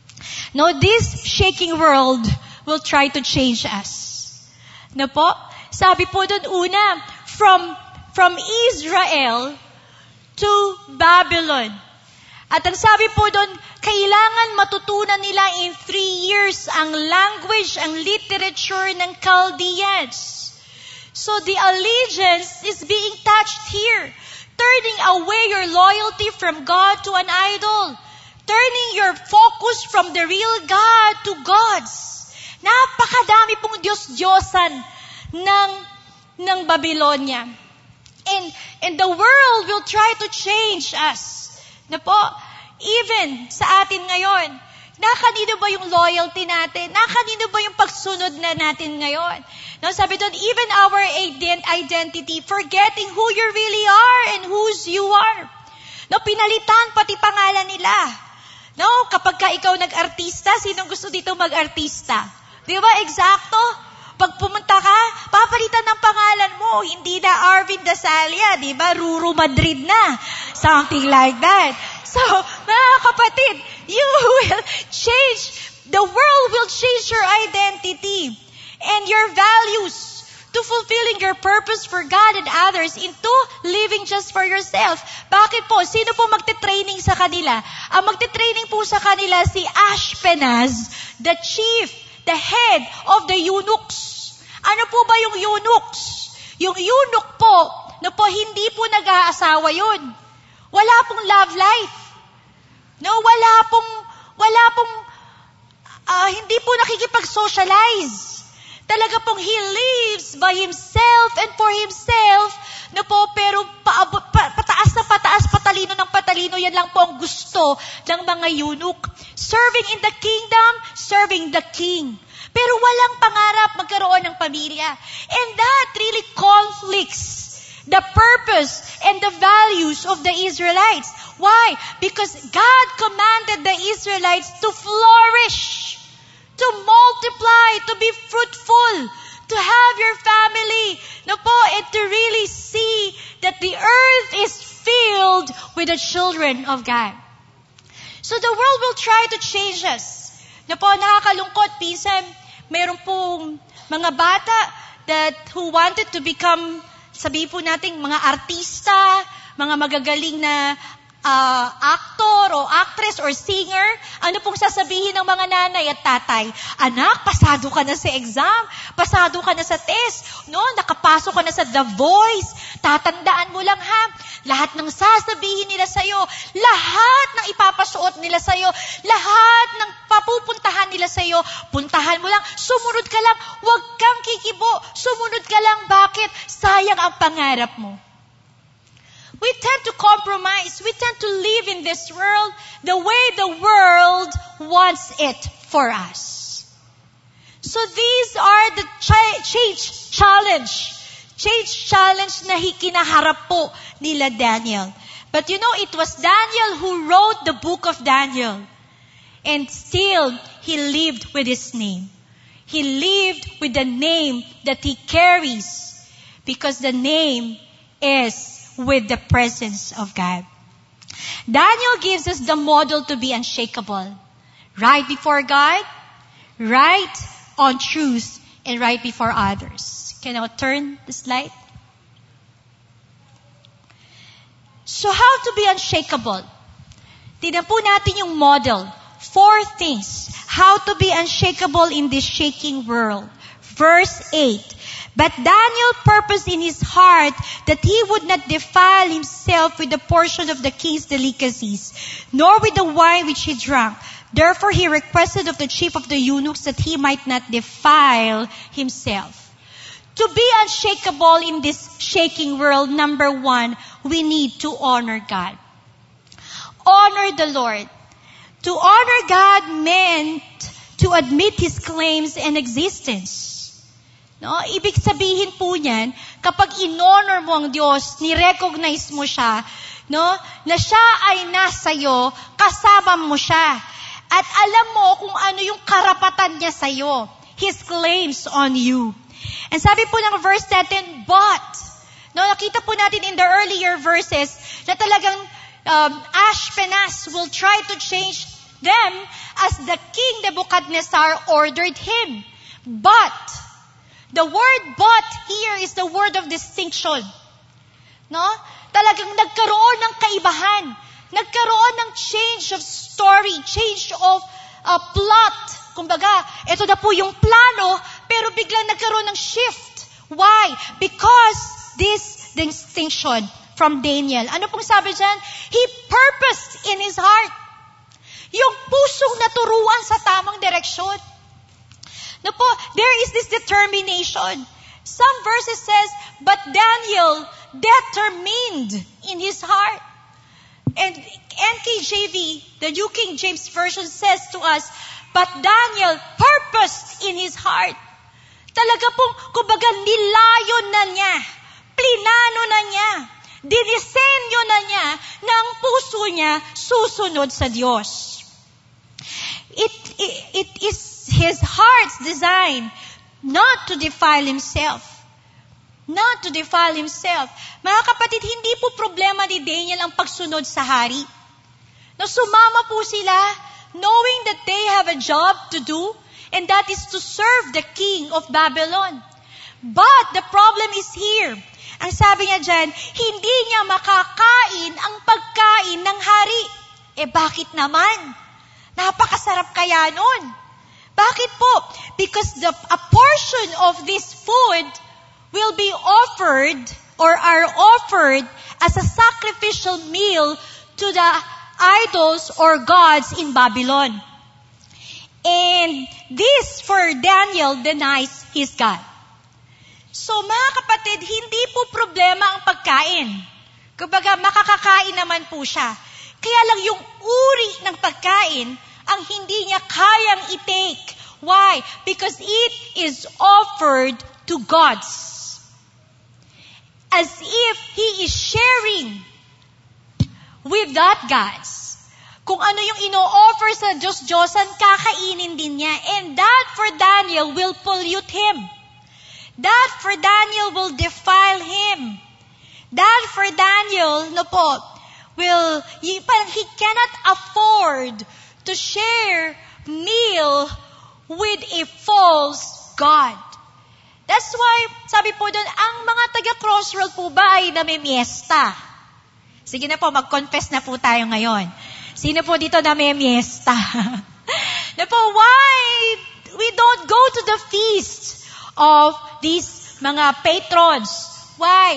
Now, this shaking world will try to change us. No po? Sabi po doon una, from, from Israel to Babylon. At ang sabi po doon, kailangan matutunan nila in three years ang language, ang literature ng Chaldeans. So the allegiance is being touched here. Turning away your loyalty from God to an idol. Turning your focus from the real God to gods. Napakadami pong Diyos-Diyosan ng, ng Babylonia. And, and the world will try to change us. Na po, even sa atin ngayon, nakanino ba yung loyalty natin? Nakanino ba yung pagsunod na natin ngayon? No, sabi doon, even our identity, forgetting who you really are and whose you are. No, pinalitan pati pangalan nila. No, kapag ka ikaw nag-artista, sinong gusto dito mag-artista? Di ba, eksakto? Pag pumunta ka, papalitan ng pangalan mo. Hindi na Arvin Dasalia, di ba? Ruru Madrid na. Something like that. So, mga kapatid, you will change, the world will change your identity and your values to fulfilling your purpose for God and others into living just for yourself. Bakit po? Sino po magte-training sa kanila? Ang magte-training po sa kanila si Ashpenaz, the chief, the head of the eunuchs. Ano po ba yung eunuchs? Yung eunuch po, na po hindi po nag-aasawa yun. Wala pong love life. No, wala pong, wala pong, uh, hindi po nakikipag-socialize. Talaga pong he lives by himself and for himself, na po, pero paabot, pa, pataas na pataas, patalino ng patalino, yan lang po ang gusto ng mga eunuch. Serving in the kingdom, serving the king. Pero walang pangarap magkaroon ng pamilya. And that really conflicts the purpose and the values of the Israelites. Why? Because God commanded the Israelites to flourish, to multiply, to be fruitful, to have your family, no po, and to really see that the earth is filled with the children of God. So the world will try to change us. No po, nakakalungkot, pinsan, mayroon pong mga bata that who wanted to become, sabihin po natin, mga artista, mga magagaling na uh, actor o actress or singer. Ano pong sasabihin ng mga nanay at tatay? Anak, pasado ka na sa exam, pasado ka na sa test, no? Nakapasok ka na sa The Voice. Tatandaan mo lang ha, lahat ng sasabihin nila sa'yo, lahat ng ipapasuot nila sa'yo, lahat ng papupuntahan nila sa'yo, puntahan mo lang, sumunod ka lang, huwag kang kikibo, sumunod ka lang, bakit? Sayang ang pangarap mo. We tend to compromise. We tend to live in this world the way the world wants it for us. So these are the ch- change challenge. Change challenge na kinaharap po nila Daniel. But you know, it was Daniel who wrote the book of Daniel. And still, he lived with his name. He lived with the name that he carries. Because the name is with the presence of God. Daniel gives us the model to be unshakable. Right before God, right on truth, and right before others. Can I turn the slide? So how to be unshakable? Tignan po natin yung model. Four things. How to be unshakable in this shaking world. Verse eight. But Daniel purposed in his heart that he would not defile himself with the portion of the king's delicacies, nor with the wine which he drank. Therefore he requested of the chief of the eunuchs that he might not defile himself. To be unshakable in this shaking world, number one, we need to honor God. Honor the Lord. To honor God meant to admit His claims and existence. No? Ibig sabihin po niyan, kapag in-honor mo ang Diyos, ni-recognize mo siya, no? Na siya ay nasa'yo, kasama mo siya. At alam mo kung ano yung karapatan niya sa'yo. His claims on you. And sabi po ng verse natin, but, no, nakita po natin in the earlier verses, na talagang um, Ashpenaz will try to change them as the king Nebuchadnezzar ordered him. But, the word but here is the word of distinction. No? Talagang nagkaroon ng kaibahan. Nagkaroon ng change of story, change of uh, plot. Kumbaga, ito na po yung plano, pero biglang nagkaroon ng shift. Why? Because this distinction from Daniel. Ano pong sabi dyan? He purposed in his heart. Yung pusong naturuan sa tamang direksyon. No po, there is this determination. Some verses says, but Daniel determined in his heart. And N K J V, the New King James Version says to us, but Daniel purposed in his heart. Talaga pong, kumbaga, nilayo na niya, plinano na niya, dinisenyo na niya, na ang puso niya susunod sa Diyos. It, it, it is his heart's design not to defile himself. Not to defile himself. Mga kapatid, hindi po problema ni Daniel ang pagsunod sa hari. No, sumama po sila knowing that they have a job to do, and that is to serve the king of Babylon. But the problem is here. Ang sabi niya dyan, hindi niya makakain ang pagkain ng hari. Eh bakit naman? Napakasarap kaya nun. Bakit po? Because the, a portion of this food will be offered or are offered as a sacrificial meal to the idols or gods in Babylon. And this for Daniel denies his God. So mga kapatid, hindi po problema ang pagkain. Kumbaga, makakakain naman po siya. Kaya lang yung uri ng pagkain ang hindi niya kayang i-take. Why? Because it is offered to gods. As if he is sharing with that gods. Kung ano yung ino-offer sa Diyos-Diyosan, kakainin din niya. And that for Daniel will pollute him. That for Daniel will defile him. That for Daniel, no po, will, he, he cannot afford to share meal with a false God. That's why, sabi po doon, ang mga taga-Crossroad po ba ay namimiesta? Sige na po, mag-confess na po tayo ngayon. Sino po dito namimiesta? Na po, why we don't go to the feast of these mga patrons? Why?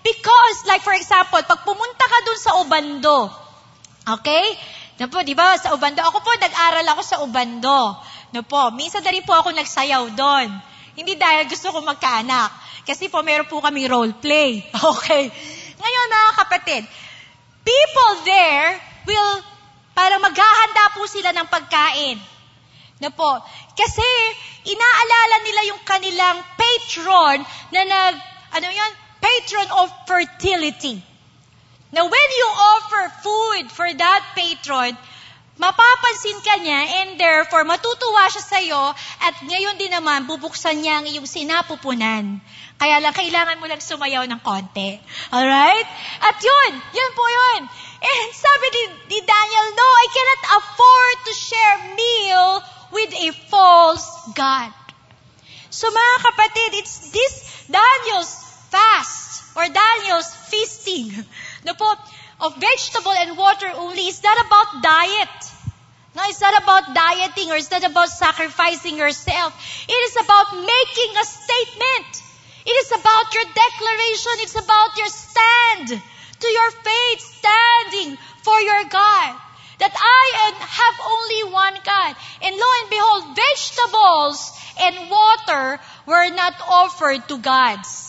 Because, like for example, pag pumunta ka dun sa Obando, okay? Na po, di ba, sa Obando, ako po, nag-aral ako sa Obando. Na po, minsan na rin po ako nagsayaw doon. Hindi dahil gusto ko magkaanak. Kasi po, meron po kami role play. Okay. Ngayon, mga kapatid, people there will, parang maghahanda po sila ng pagkain. Na po, kasi, inaalala nila yung kanilang patron na nag, ano yun? Patron of fertility. Now, when you offer food for that patron, mapapansin ka niya and therefore matutuwa siya sa iyo at ngayon din naman bubuksan niya ang iyong sinapupunan. Kaya lang kailangan mo lang sumayaw ng konti. Alright? At yun, yun po yun. And sabi ni, ni Daniel, no, I cannot afford to share meal with a false God. So mga kapatid, it's this Daniel's fast or Daniel's feasting. No po, of vegetable and water only. It's not about diet. No, it's not about dieting or it's not about sacrificing yourself. It is about making a statement. It is about your declaration. It's about your stand to your faith, standing for your God. That I have only one God. And lo and behold, vegetables and water were not offered to gods.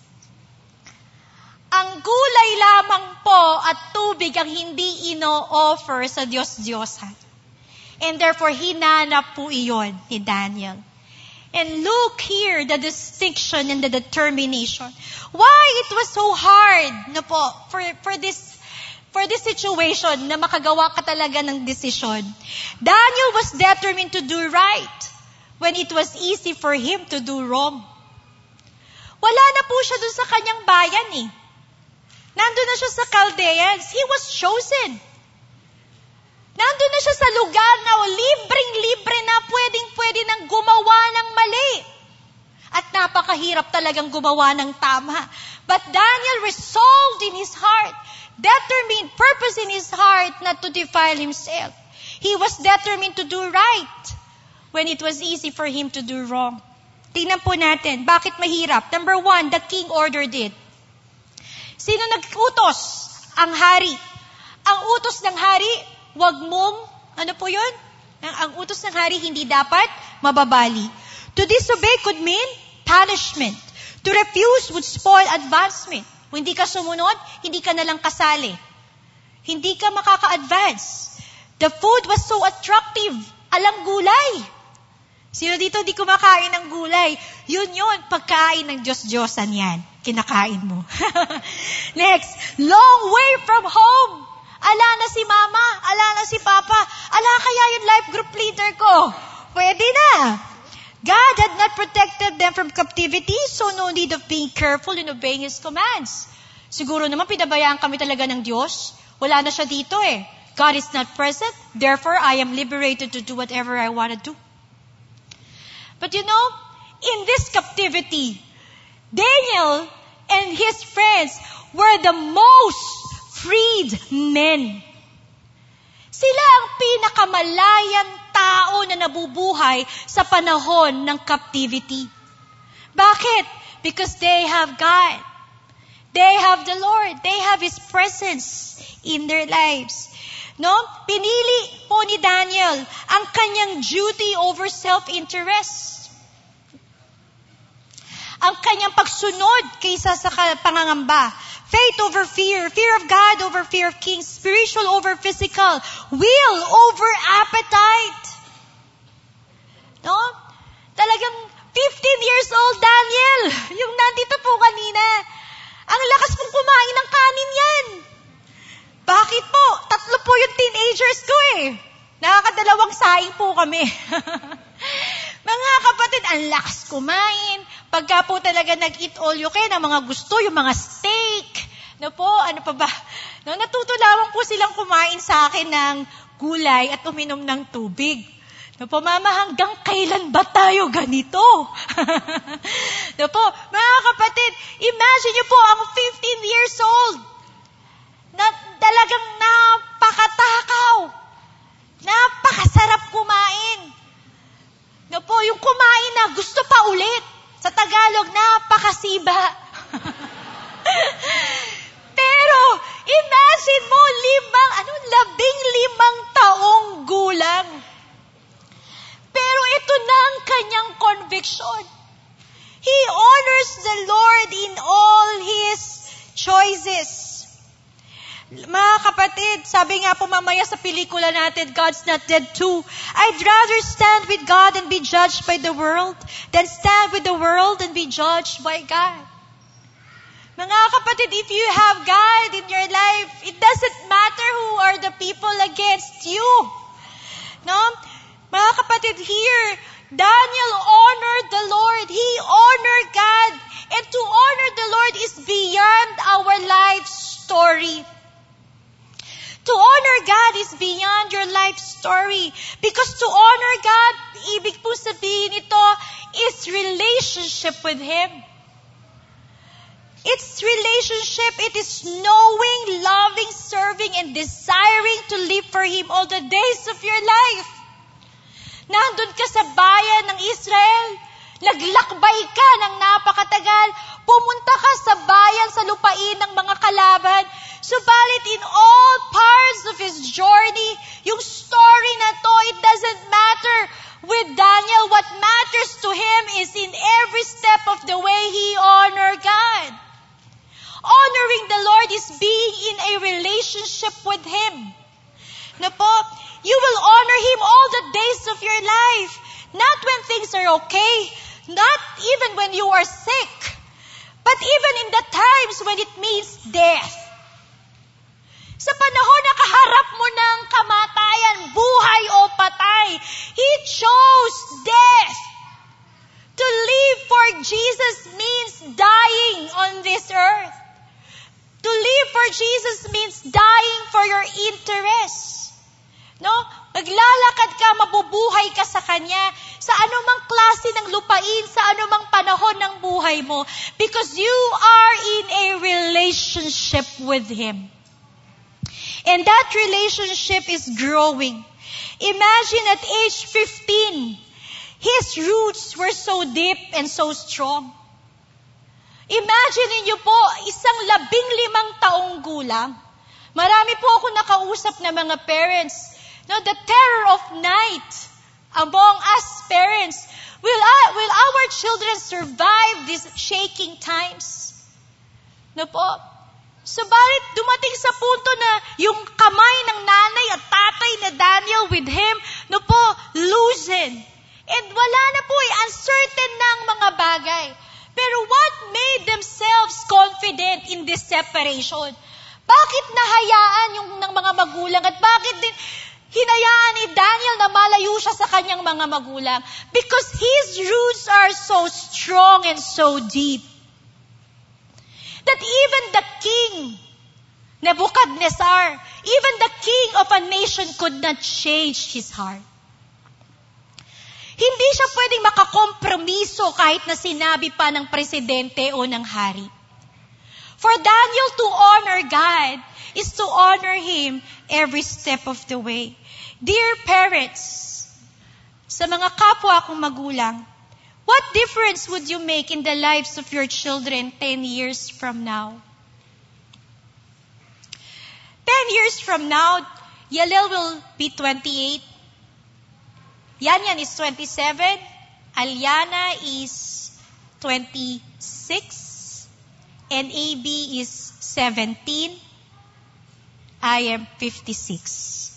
Ang gulay lamang po at tubig ang hindi ino-offer sa Diyos-Diyosan. And therefore, hinanap po iyon ni Daniel. And look here, the distinction and the determination. Why it was so hard na po, for, for this for this situation na makagawa ka talaga ng desisyon. Daniel was determined to do right when it was easy for him to do wrong. Wala na po siya dun sa kanyang bayan eh. Nandun na siya sa Chaldeans. He was chosen. Nandun na siya sa lugar na libreng-libre na pwedeng-pwede nang gumawa ng mali. At napakahirap talagang gumawa ng tama. But Daniel resolved in his heart, determined, purpose in his heart not to defile himself. He was determined to do right when it was easy for him to do wrong. Tingnan po natin, bakit mahirap? Number one, the king ordered it. Sino nag-utos? Ang hari. Ang utos ng hari, wag mong, ano po yun? Ang, ang utos ng hari hindi dapat mababali. To disobey could mean punishment. To refuse would spoil advancement. Kung hindi ka sumunod, hindi ka nalang kasali. Hindi ka makaka-advance. The food was so attractive. Alang gulay. Sino dito di kumakain ng gulay? Yun yun, pagkain ng Diyos-Diyosan yan. Kinakain mo. Next, long way from home. Ala na si mama, ala na si papa, ala kaya yung life group leader ko. Pwede na. God had not protected them from captivity, so no need of being careful in obeying His commands. Siguro naman pinabayaan kami talaga ng Diyos. Wala na siya dito eh. God is not present, therefore I am liberated to do whatever I want to do. But you know, in this captivity, Daniel and his friends were the most freed men. Sila ang pinakamalayang tao na nabubuhay sa panahon ng captivity. Bakit? Because they have God. They have the Lord. They have His presence in their lives. No? Pinili po ni Daniel ang kanyang duty over self-interest. Ang kanyang pagsunod kaysa sa pangangamba. Faith over fear. Fear of God over fear of kings. Spiritual over physical. Will over appetite. No? Talagang fifteen years old Daniel. Yung nandito po kanina. Ang lakas pong kumain ng kanin yan. Bakit po? Tatlo po yung teenagers ko eh. Nakakadalawang saing po kami. Mga kapatid, ang lakas kumain. Pagka po talaga nag-eat all you can, ang mga gusto, yung mga steak. No po, ano pa ba? No, natuto lamang po silang kumain sa akin ng gulay at uminom ng tubig. No po, mama, hanggang kailan ba tayo ganito? No po, mga kapatid, imagine niyo po, ang fifteen years old, na talagang napakatakaw, napakasarap kumain. No po, yung kumain na gusto pa ulit. Sa Tagalog, napakasiba. kapatid, sabi nga po mamaya sa pelikula natin, God's Not Dead too. I'd rather stand with God and be judged by the world than stand with the world and be judged by God. Mga kapatid, if you have God in your life, it doesn't matter who are the people against you. No? Mga kapatid, here, Daniel honored the Lord. He honored God. And to honor the Lord is beyond our life story. To honor God is beyond your life story. Because to honor God, ibig po sabihin ito, is relationship with Him. It's relationship. It is knowing, loving, serving, and desiring to live for Him all the days of your life. Nandun ka sa bayan ng Israel, naglakbay ka ng napakatagal, pumunta ka sa bayan, sa lupain ng mga kalaban, subalit in all parts of his journey, yung story na to, it doesn't matter with Daniel. What matters to him is in every step of the way he honored God. Honoring the Lord is being in a relationship with Him. Na po, you will honor Him all the days of your life. Not when things are okay. Not even when you are sick. But even in the times when it means death. Sa panahon na kaharap mo ng kamatayan, buhay o patay, He chose death. To live for Jesus means dying on this earth. To live for Jesus means dying for your interests. No? Maglalakad ka, mabubuhay ka sa Kanya, sa anumang klase ng lupain, sa anumang panahon ng buhay mo, because you are in a relationship with Him. And that relationship is growing. Imagine at age fifteen, his roots were so deep and so strong. Imagine niyo po, isang labing limang taong gulang. Marami po ako nakausap na mga parents. No, the terror of night among us parents. Will, uh, will our children survive these shaking times? No po. Subalit dumating sa punto na yung kamay ng nanay at tatay na Daniel with him, no po, loosen. And wala na po eh, uncertain na ang mga bagay. Pero what made themselves confident in this separation? Bakit nahayaan yung ng mga magulang at bakit din hinayaan ni Daniel na malayo siya sa kanyang mga magulang? Because his roots are so strong and so deep. That even the king, Nebuchadnezzar, even the king of a nation could not change his heart. Hindi siya pwedeng makakompromiso kahit na sinabi pa ng presidente o ng hari. For Daniel to honor God is to honor Him every step of the way. Dear parents, sa mga kapwa kong magulang, what difference would you make in the lives of your children ten years from now? Ten years from now, Yalel will be twenty-eight. Yanyan is twenty-seven. Aliana is twenty-six. And A B is seventeen. I am fifty-six.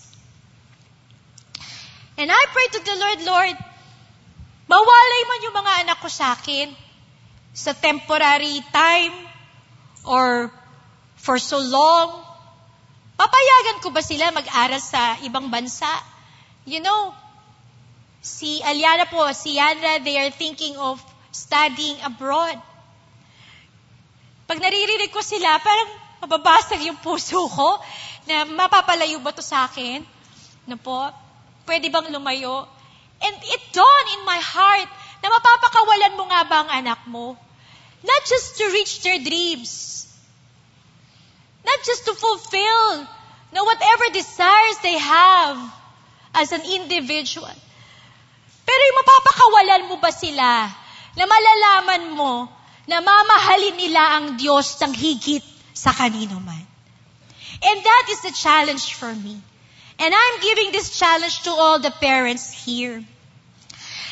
And I pray to the Lord, Lord, mawalay man yung mga anak ko sa akin sa temporary time or for so long. Papayagan ko ba sila mag-aral sa ibang bansa? You know, si Aliana po, si Yana, they are thinking of studying abroad. Pag naririnig ko sila, parang mababasag yung puso ko na mapapalayo ba to sa akin? Na po, pwede bang lumayo? And it dawned in my heart na mapapakawalan mo nga ba ang anak mo? Not just to reach their dreams. Not just to fulfill no, whatever desires they have as an individual. Pero yung mapapakawalan mo ba sila na malalaman mo na mamahalin nila ang Diyos ng higit sa kanino man? And that is the challenge for me. And I'm giving this challenge to all the parents here.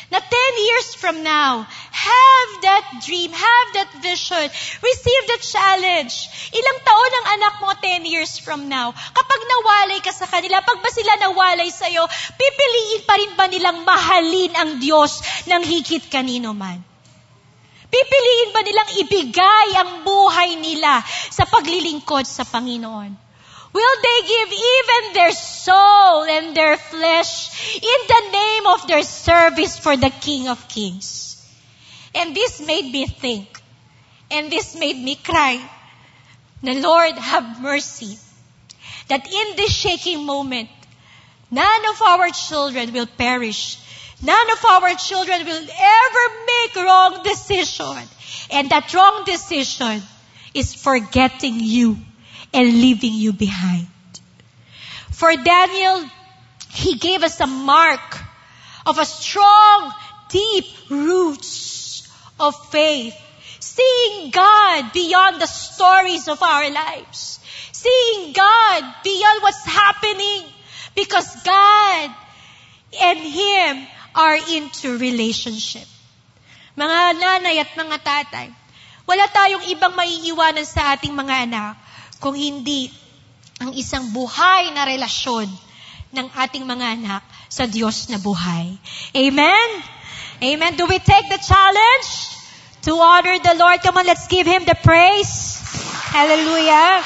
Na ten years from now, have that dream, have that vision, receive the challenge. Ilang taon ang anak mo ten years from now? Kapag nawalay ka sa kanila, pag ba sila nawalay sa'yo, pipiliin pa rin ba nilang mahalin ang Diyos ng higit kanino man? Pipiliin ba nilang ibigay ang buhay nila sa paglilingkod sa Panginoon? Will they give even their soul and their flesh in the name of their service for the King of Kings? And this made me think, and this made me cry, the Lord have mercy, that in this shaking moment, none of our children will perish. None of our children will ever make wrong decision. And that wrong decision is forgetting you and leaving you behind. For Daniel, he gave us a mark of a strong, deep roots of faith. Seeing God beyond the stories of our lives. Seeing God beyond what's happening. Because God and Him are into relationship. Mga nanay at mga tatay, wala tayong ibang maiiwanan sa ating mga anak kung hindi ang isang buhay na relasyon ng ating mga anak sa Diyos na buhay. Amen? Amen. Do we take the challenge to honor the Lord? Come on, let's give Him the praise. Hallelujah.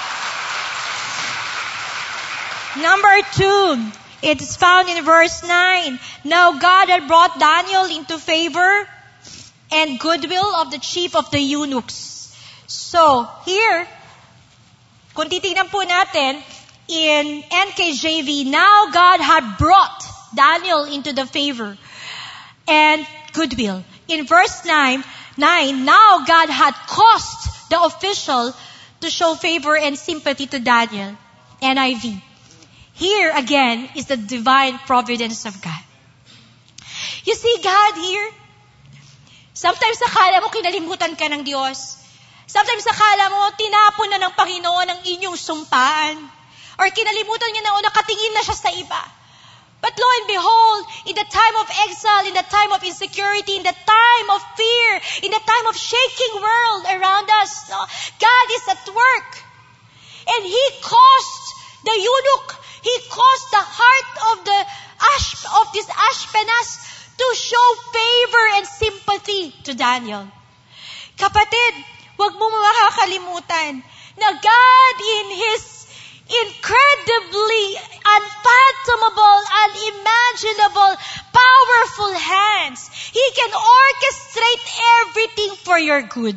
Number two, it is found in verse nine. Now God had brought Daniel into favor and goodwill of the chief of the eunuchs. So, here, kung titignan po natin, in N K J V, now God had brought Daniel into the favor and goodwill. In verse nine, nine, now God had caused the official to show favor and sympathy to Daniel. N I V. Here again is the divine providence of God. You see God here? Sometimes akala mo kinalimutan ka ng Diyos. Sometimes akala mo, tinapon na ng Panginoon ang inyong sumpaan. Or kinalimutan niya na o nakatingin na siya sa iba. But lo and behold, in the time of exile, in the time of insecurity, in the time of fear, in the time of shaking world around us, no, God is at work. And He caused the eunuch, He caused the heart of the Ash, of this Ashpenaz to show favor and sympathy to Daniel. Kapatid, huwag mo makakalimutan na God in His incredibly unfathomable, unimaginable, powerful hands, He can orchestrate everything for your good.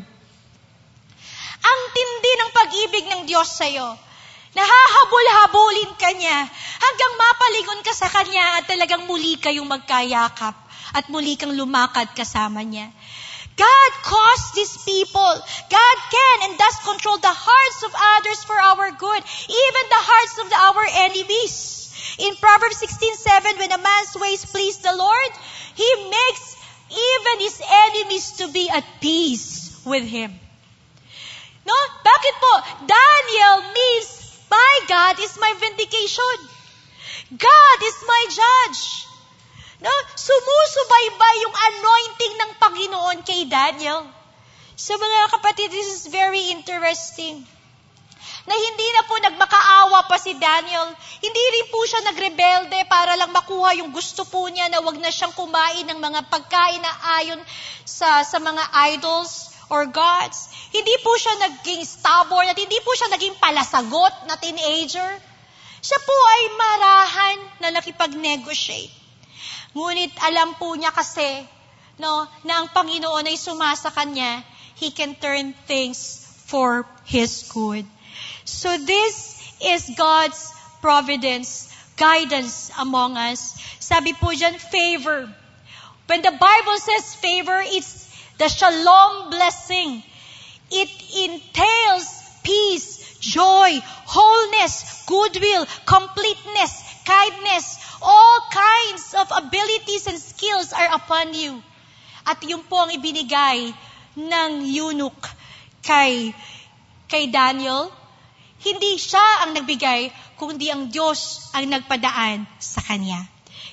Ang tindi ng pag-ibig ng Diyos sa'yo. Nahahabol-habulin ka niya hanggang mapalingon ka sa Kanya at talagang muli kayong magkayakap at muli kang lumakad kasama niya. God caused these people. God can and does control the hearts of others for our good, even the hearts of the, our enemies. In Proverbs sixteen seven, when a man's ways please the Lord, He makes even his enemies to be at peace with him. No? Bakit po? Daniel means, my God is my vindication. God is my judge. No? Sumusubaybay yung anointing ng Panginoon kay Daniel. So mga kapatid, this is very interesting. Na hindi na po nagmakaawa pa si Daniel. Hindi rin po siya nagrebelde para lang makuha yung gusto po niya na wag na siyang kumain ng mga pagkain na ayon sa, sa mga idols or gods. Hindi po siya naging stubborn at hindi po siya naging palasagot na teenager. Siya po ay marahan na nakipag-negotiate. Ngunit alam po niya kasi no, na ang Panginoon ay sumasa kanya, He can turn things for His good. So this is God's providence, guidance among us. Sabi po dyan, favor. When the Bible says favor, it's the shalom blessing. It entails peace, joy, wholeness, goodwill, completeness, kindness. All kinds of abilities and skills are upon you. At yun po ang ibinigay ng eunuch kay, kay Daniel. Hindi siya ang nagbigay, kundi ang Diyos ang nagpadaan sa kanya.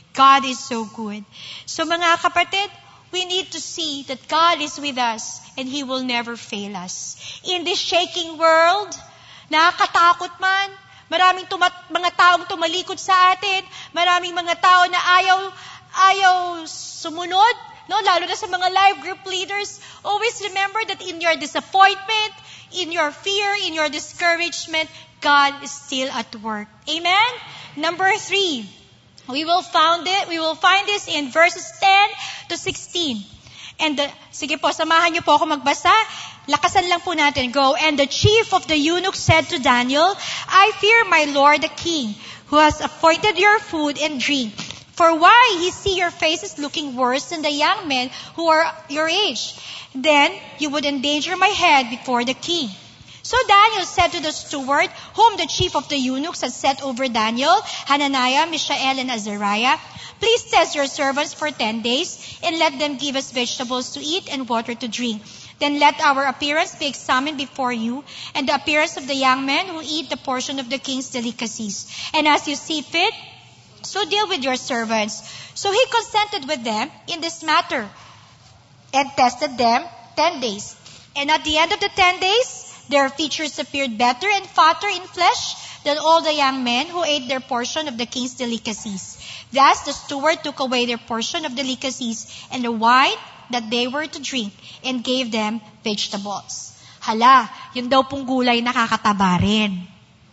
God is so good. So mga kapatid, we need to see that God is with us and He will never fail us. In this shaking world, nakakatakot man, maraming tumat- mga taong tumalikod sa atin, maraming mga tao na ayaw, ayaw sumunod, no? Lalo na sa mga life group leaders. Always remember that in your disappointment, in your fear, in your discouragement, God is still at work. Amen? Number three, we will find it, we will find this in verses ten to sixteen. And the, sige po, samahan niyo po ako magbasa. Lakasan lang po natin. Go. And the chief of the eunuchs said to Daniel, I fear my lord the king, who has appointed your food and drink. For why he see your faces looking worse than the young men who are your age? Then you would endanger my head before the king. So Daniel said to the steward, whom the chief of the eunuchs had set over Daniel, Hananiah, Mishael, and Azariah, please test your servants for ten days, and let them give us vegetables to eat and water to drink. Then let our appearance be examined before you, and the appearance of the young men who eat the portion of the king's delicacies. And as you see fit, so deal with your servants. So he consented with them in this matter, and tested them ten days. And at the end of the ten days, their features appeared better and fatter in flesh than all the young men who ate their portion of the king's delicacies. Thus the steward took away their portion of delicacies and the wine that they were to drink, and gave them vegetables. Hala, yun daw pong gulay nakakataba rin.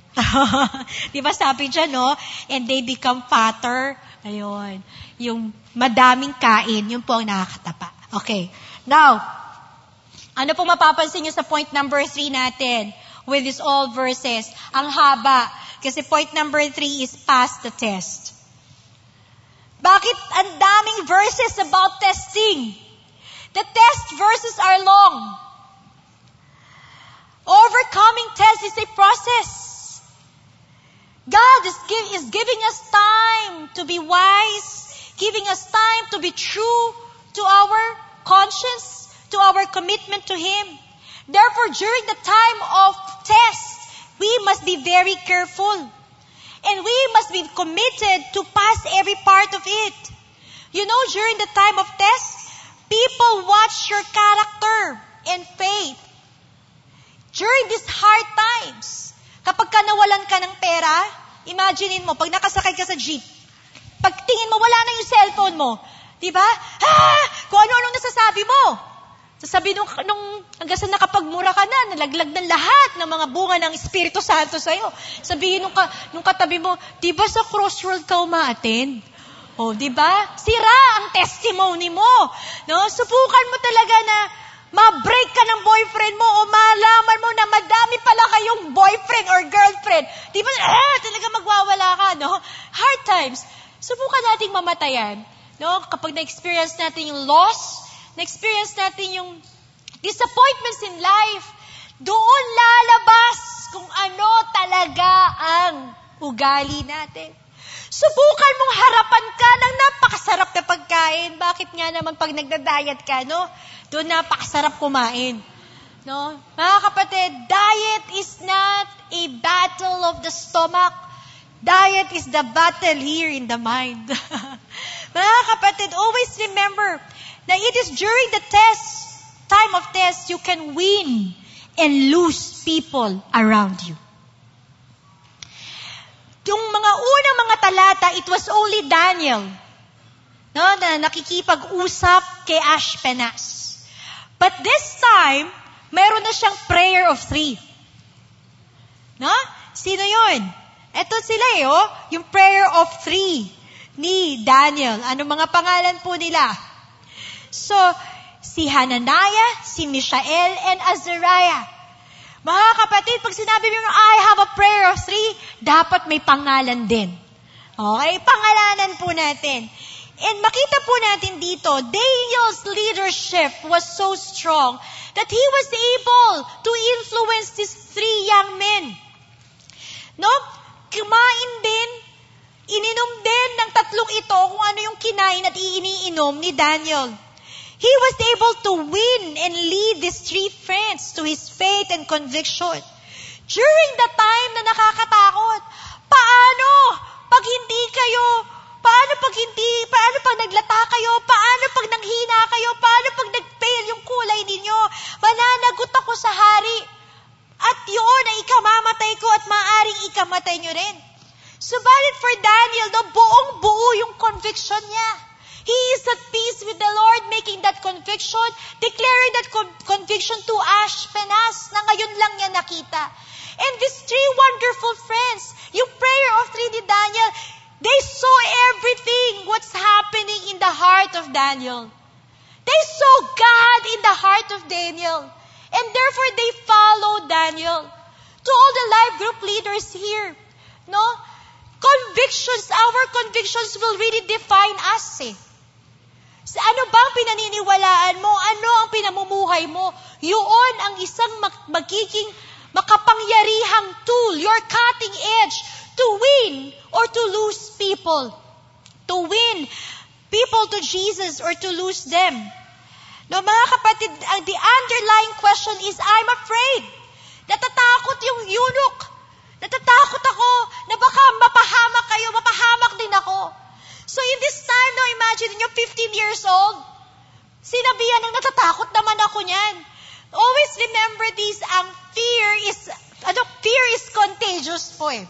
Di ba sabi dyan, no? And they become fatter. Ayun. Yung madaming kain, yun po ang nakakataba. Okay. Now, ano po mapapansin niyo sa point number three natin with these all verses? Ang haba. Kasi point number three is pass the test. Bakit ang daming verses about testing? The test verses are long. Overcoming test is a process. God is, give, is giving us time to be wise, giving us time to be true to our conscience, to our commitment to Him. Therefore, during the time of test, we must be very careful. And we must be committed to pass every part of it. You know, during the time of test, people watch your character and faith. During these hard times, kapag ka nawalan ka ng pera, imagine mo, pag nakasakay ka sa jeep, pag tingin mo, wala na yung cellphone mo. Diba? Ah! Kung ano-ano nasasabi mo. Sasabi nung, nung hanggang sa nakapagmura ka na, nalaglag ng lahat ng mga bunga ng Espiritu Santo sa'yo. Sabihin nung, ka, nung katabi mo, di ba sa crossroad ka umaattend? O, di ba? Sira ang testimony mo. No? Subukan mo talaga na ma-break ka ng boyfriend mo o malaman mo na madami pala kayong boyfriend or girlfriend. Di ba? Ah, talaga magwawala ka, no? Hard times. Subukan nating mamatayan. No? Kapag na-experience natin yung loss, na-experience natin yung disappointments in life, doon lalabas kung ano talaga ang ugali natin. Subukan mong harapan ka ng napakasarap na pagkain. Bakit nga naman pag nagda-diet ka, no? Doon napakasarap kumain. No? Mga kapatid, diet is not a battle of the stomach. Diet is the battle here in the mind. Mga kapatid, always remember na it is during the test, time of test, you can win and lose people around you. Yung mga unang mga talata, it was only Daniel, no, na nakikipag-usap kay Ashpenaz. But this time, mayroon na siyang prayer of three. No? Sino yun? Ito sila eh, oh, yung prayer of three ni Daniel. Ano mga pangalan po nila? So, si Hananiah, si Mishael, and Azariah. Mga kapatid, pag sinabi mo, I have a prayer of three, dapat may pangalan din. Okay? Pangalanan po natin. And makita po natin dito, Daniel's leadership was so strong that he was able to influence these three young men. No? Kumain din, ininom din ng tatlong ito kung ano yung kinain at iiniinom ni Daniel. He was able to win and lead these three friends to his faith and conviction. During the time na nakakatakot, paano pag hindi kayo Paano pag hindi? Paano pag naglata kayo? Paano pag nanghina kayo? Paano pag nag-pale yung kulay ninyo? Mananagot ako sa hari. At yun ay ikamamatay ko at maaaring ikamatay nyo rin. Subalit for Daniel, no, buong buo yung conviction niya. He is at peace with the Lord, making that conviction, declaring that con- conviction to Ashpenaz na ngayon lang niya nakita. And these three wonderful friends, yung prayer of three ni Daniel, they saw everything what's happening in the heart of Daniel. They saw God in the heart of Daniel. And therefore, they followed Daniel. To all the life group leaders here, no? Convictions, our convictions will really define us eh. So, ano bang pinaniniwalaan mo? Ano ang pinamumuhay mo? Yun ang isang mag- magiging makapangyarihang tool, your cutting edge, to win or to lose people. To win people to Jesus or to lose them. No, mga kapatid, ang the underlying question is, I'm afraid. Natatakot yung eunuch. Natatakot ako na baka mapahamak kayo, mapahamak din ako. So in this time, no, imagine nyo, fifteen years old, sinabihan ng natatakot naman ako niyan. Always remember this, ang fear is, ano, fear is contagious po eh.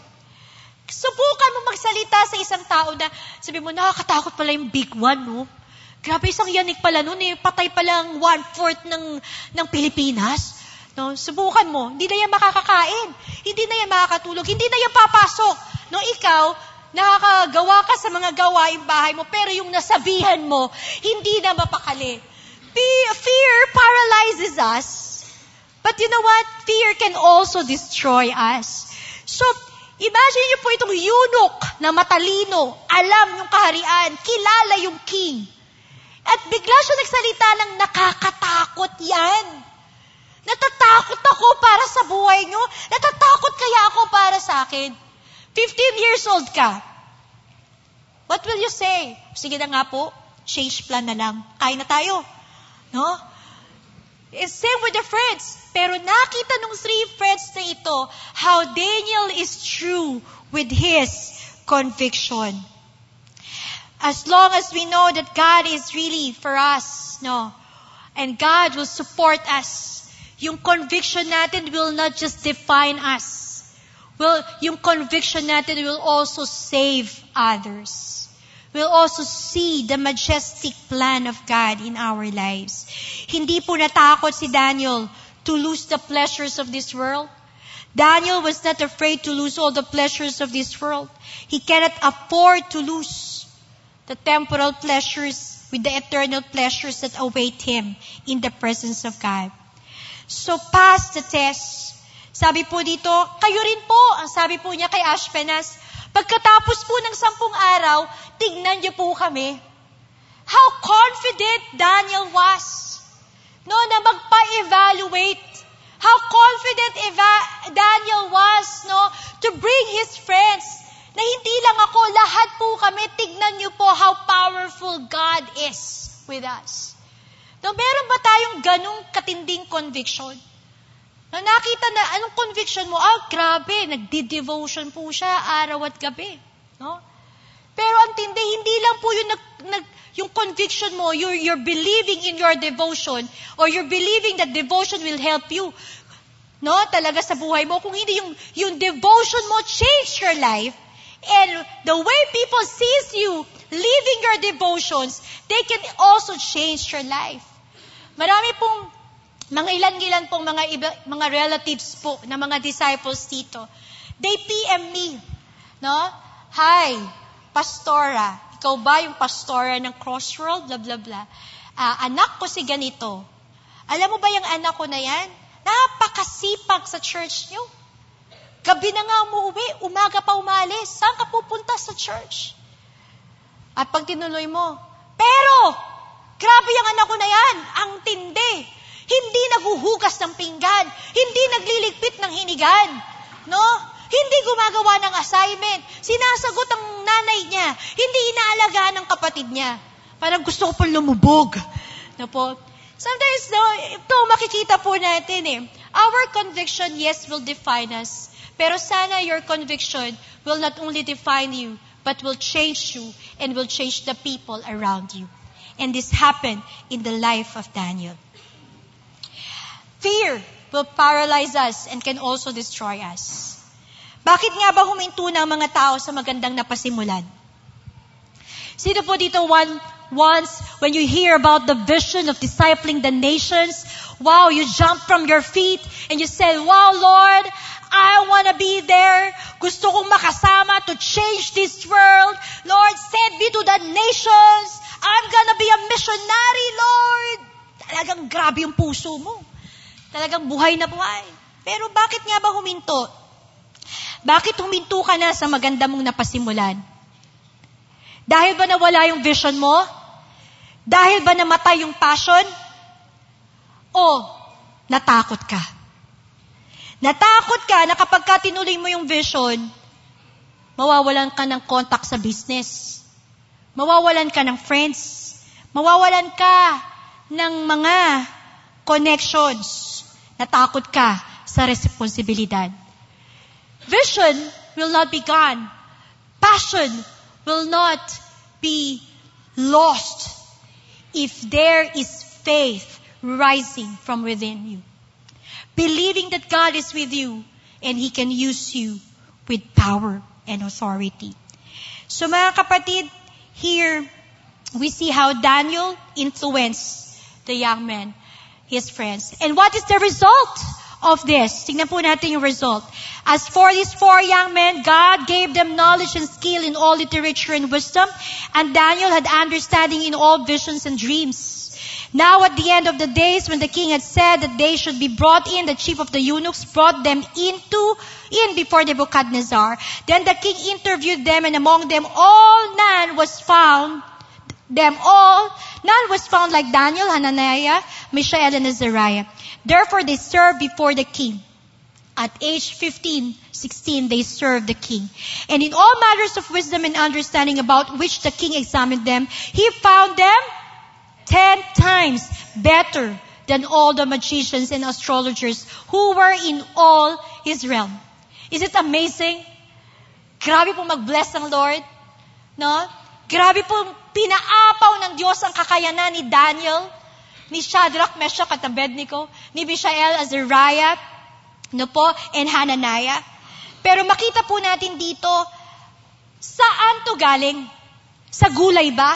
Subukan mo magsalita sa isang tao na, sabi mo, nakakatakot pala yung big one, no? Grabe, isang yanik pala nun eh, patay palang one-fourth ng, ng Pilipinas. No? Subukan mo, hindi na yan makakakain, hindi na yan makakatulog, hindi na yan papasok. No, ikaw, nakakagawa ka sa mga gawaing bahay mo, pero yung nasabihan mo, hindi na mapakali. Fear paralyzes us, but you know what? Fear can also destroy us. So, imagine niyo po itong eunuch na matalino, alam yung kaharian, kilala yung king. At bigla siya nagsalita ng nakakatakot yan. Natatakot ako para sa buhay nyo. Natatakot kaya ako para sa akin. fifteen years old ka. What will you say? Sige na nga po, change plan na lang. Kain na tayo. No? Same with the friends. Pero nakita nung three friends na ito, how Daniel is true with his conviction. As long as we know that God is really for us, no, and God will support us, yung conviction natin will not just define us. Well, yung conviction natin will also save others. We'll also see the majestic plan of God in our lives. Hindi po natakot si Daniel to lose the pleasures of this world. Daniel was not afraid to lose all the pleasures of this world. He cannot afford to lose the temporal pleasures with the eternal pleasures that await him in the presence of God. So pass the test. Sabi po dito, kayo rin po, ang sabi po niya kay Ashpenaz, pagkatapos po ng sampung araw, tignan niyo po kami. How confident Daniel was, no, na magpa-evaluate. How confident eva- Daniel was, no, to bring his friends. Na hindi lang ako, lahat po kami, tignan niyo po how powerful God is with us. No, meron ba tayong ganong katinding conviction? Na nakita na, anong conviction mo? Ah, grabe, nagdi-devotion po siya araw at gabi. No? Pero ang tindi, hindi lang po yung, nag, nag, yung conviction mo, you're, you're believing in your devotion, or you're believing that devotion will help you. No, talaga sa buhay mo. Kung hindi yung, yung devotion mo change your life, and the way people sees you living your devotions, they can also change your life. Marami pong mga ilan-ilan pong mga iba, mga relatives po na mga disciples dito. They P M me, no? Hi, pastora. Ikaw ba yung pastora ng Crossworld? Blah blah blah. Uh, anak ko si ganito. Alam mo ba yung anak ko na yan? Napakasipag sa church niyo. Gabi na nga umuwi, umaga pa umalis. Saan ka pupunta sa church? At pag tinuloy mo, pero, grabe yung anak ko na yan, ang tindi. Hindi naguhugas ng pinggan. Hindi nagliligpit ng hinigan. No? Hindi gumagawa ng assignment. Sinasagot ang nanay niya. Hindi inaalagaan ng kapatid niya. Parang gusto ko pang lumubog. No po? Sometimes, no, ito makikita po natin eh. Our conviction, yes, will define us. Pero sana your conviction will not only define you, but will change you and will change the people around you. And this happened in the life of Daniel. Fear will paralyze us and can also destroy us. Bakit nga ba huminto ng mga tao sa magandang napasimulan? Sino po dito one, once, when you hear about the vision of discipling the nations, wow, you jump from your feet and you say, wow, Lord, I want to be there. Gusto kong makasama to change this world. Lord, send me to the nations. I'm gonna be a missionary, Lord. Talagang grabe yung puso mo. Talagang buhay na buhay. Pero bakit nga ba huminto? Bakit huminto ka na sa maganda mong napasimulan? Dahil ba nawala yung vision mo? Dahil ba namatay yung passion? O natakot ka? Natakot ka na kapag ka tinuloy mo yung vision, mawawalan ka ng contact sa business. Mawawalan ka ng friends. Mawawalan ka ng mga connections. Natakot ka sa responsibilidad. Vision will not be gone. Passion will not be lost if there is faith rising from within you. Believing that God is with you and He can use you with power and authority. So mga kapatid, here we see how Daniel influenced the young men, his friends. And what is the result of this? Tingnan po natin yung result. As for these four young men, God gave them knowledge and skill in all literature and wisdom, and Daniel had understanding in all visions and dreams. Now at the end of the days, when the king had said that they should be brought in, the chief of the eunuchs brought them into in before Nebuchadnezzar. Then the king interviewed them, and among them all none was found, them all, none was found like Daniel, Hananiah, Mishael, and Azariah. Therefore they served before the king. At age fifteen, sixteen, they served the king. And in all matters of wisdom and understanding about which the king examined them, he found them ten times better than all the magicians and astrologers who were in all his realm. Is it amazing? Grabe po mag-bless ng Lord. No? Grabe po pinaapaw ng Diyos ang kakayanan ni Daniel, ni Shadrach, Meshach at Abednego, ni Mishael, Azariah, no po, and Hananiah. Pero makita po natin dito, saan to galing? Sa gulay ba?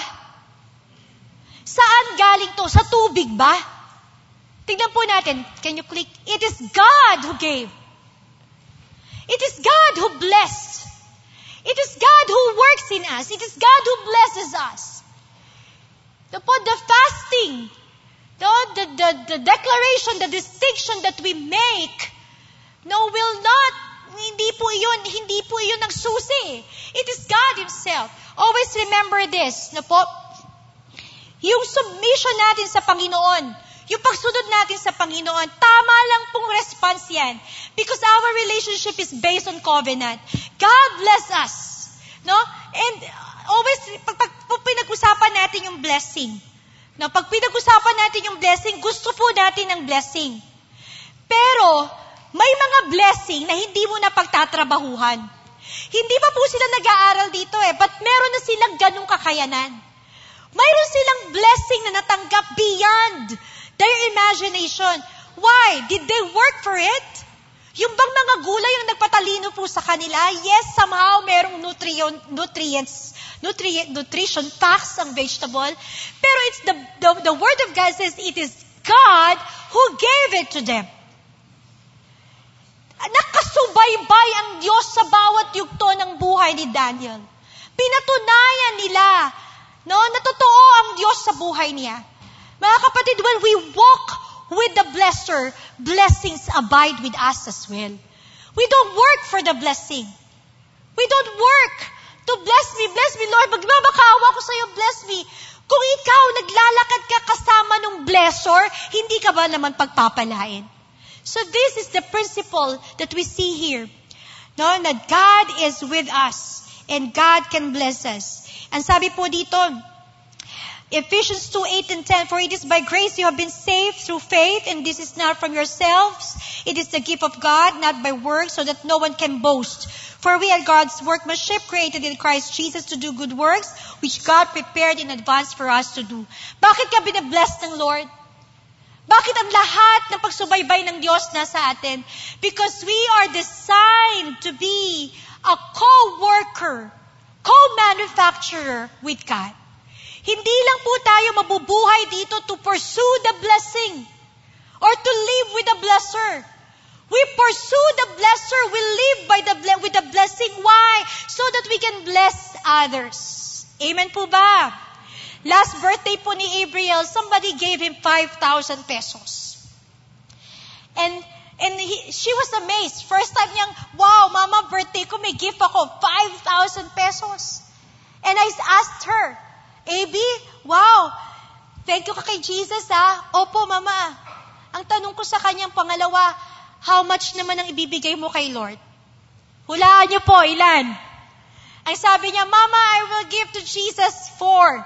Saan galing to? Sa tubig ba? Tingnan po natin. Can you click? It is God who gave. It is God who blessed. It is God who works in us. It is God who blesses us. The, the fasting, the, the, the, the declaration, the distinction that we make, no, will not, hindi po iyon, hindi po iyon nagsusi. It is God Himself. Always remember this, no po? Yung submission natin sa Panginoon, yung pagsunod natin sa Panginoon, tama lang pong response yan. Because our relationship is based on covenant. God bless us. No? And always, pag, pag, pag pinag-usapan natin yung blessing, no? Pag pinag-usapan natin yung blessing, gusto po natin ng blessing. Pero, may mga blessing na hindi mo na pagtatrabahuhan. Hindi pa po sila nag-aaral dito eh, but meron na silang ganung kakayanan. Mayroon silang blessing na natanggap beyond their imagination. Why? Did they work for it? Yung bang mga gulay yung nagpatalino po sa kanila? Yes, somehow merong nutrient, nutrients, nutrient, nutrition facts ang vegetable. Pero it's the, the, the Word of God says it is God who gave it to them. Nakasubaybay ang Diyos sa bawat yugto ng buhay ni Daniel. Pinatunayan nila, no, na totoo ang Diyos sa buhay niya. Mga kapatid, when we walk with the blesser, blessings abide with us as well. We don't work for the blessing. We don't work to bless me, bless me, Lord. Magbabakaawa ko sa iyo, bless me. Kung ikaw naglalakad ka kasama ng blesser, hindi ka ba naman pagpapalain? So this is the principle that we see here. No, that God is with us and God can bless us. And sabi po dito, Ephesians two, eight and ten, for it is by grace you have been saved through faith, and this is not from yourselves. It is the gift of God, not by works, so that no one can boast. For we are God's workmanship, created in Christ Jesus to do good works, which God prepared in advance for us to do. Bakit ka binabless ng Lord? Bakit ang lahat ng pagsubaybay ng Diyos nasa atin? Because we are designed to be a co-worker, co-manufacturer with God. Hindi lang po tayo mabubuhay dito to pursue the blessing or to live with the blesser. We pursue the blesser. We live by the ble- with the blessing. Why? So that we can bless others. Amen po ba? Last birthday po ni Abriel, somebody gave him five thousand pesos. And and he, she was amazed. First time niyang, wow, mama, birthday ko, may gift ako, five thousand pesos. And I asked her, A B, wow, thank you ka kay Jesus ha. Opo, mama. Ang tanong ko sa kanyang pangalawa, how much naman ang ibibigay mo kay Lord? Hulaan niyo po, ilan? Ang sabi niya, Mama, I will give to Jesus four.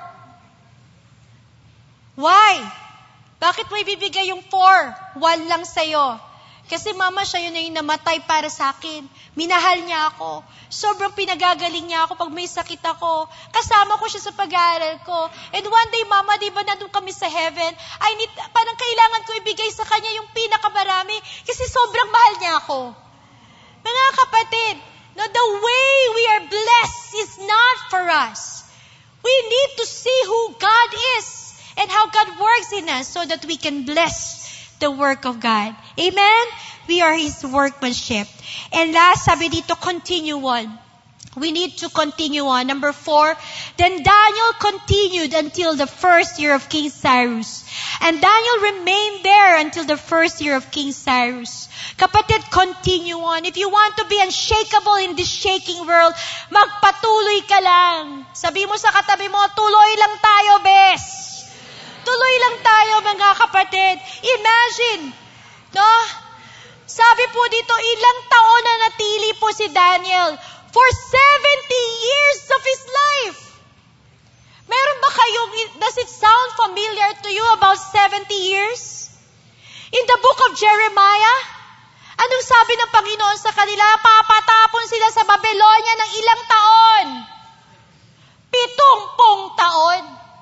Why? Bakit mo ibibigay yung four? One lang sa'yo. Kasi mama, siya yun na yung namatay para sa akin. Minahal niya ako. Sobrang pinagagaling niya ako pag may sakit ako. Kasama ko siya sa pag-aaral ko. And one day, mama, di ba nandun kami sa heaven? I need, parang kailangan ko ibigay sa kanya yung pinakamarami kasi sobrang mahal niya ako. Mga kapatid, no, the way we are blessed is not for us. We need to see who God is and how God works in us so that we can bless the work of God. Amen? We are His workmanship. And last, sabi dito, continue on. We need to continue on. Number four, then Daniel continued until the first year of King Cyrus. And Daniel remained there until the first year of King Cyrus. Kapatid, continue on. If you want to be unshakable in this shaking world, magpatuloy ka lang. Sabi mo sa katabi mo, tuloy lang tayo, bes. Tuloy lang tayo, mga kapatid. Imagine, no? Sabi po dito, ilang taon na natili po si Daniel? For seventy years of his life. Meron ba kayong, does it sound familiar to you about seventy years? In the book of Jeremiah, anong sabi ng Panginoon sa kanila? Papatapon sila sa Babylonia ng ilang taon? Pitumpung taon.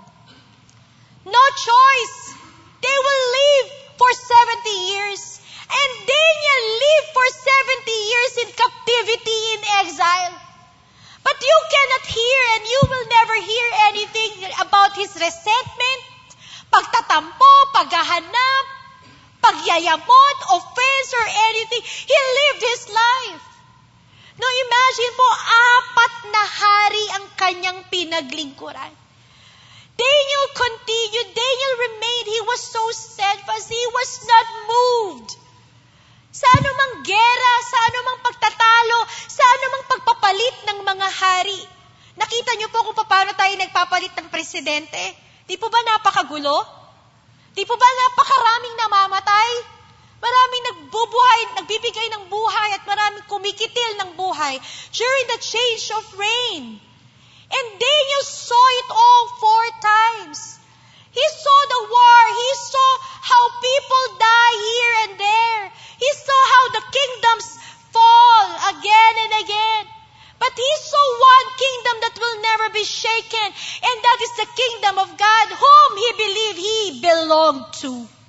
No choice. They will live for seventy years. And Daniel lived for seventy years in captivity, in exile. But you cannot hear and you will never hear anything about his resentment, pagtatampo, paghahanap, pagyayamot, offense, or anything. He lived his life. No, imagine po, apat na hari ang kanyang pinaglingkuran. Daniel continued, Daniel remained, he was so steadfast, he was not moved. Sa anumang gera, sa anumang pagtatalo, sa anumang pagpapalit ng mga hari. Nakita niyo po kung paano tayo nagpapalit ng presidente? Di po ba napakagulo? Di po ba napakaraming namamatay? Maraming nagbubuhay, nagbibigay ng buhay at maraming kumikitil ng buhay during the change of reign. And Daniel saw it all four times. He saw the war. He saw how people die here and there. He saw how the kingdoms fall again and again. But he saw one kingdom that will never be shaken, and that is the kingdom of God, whom he believed he belonged to.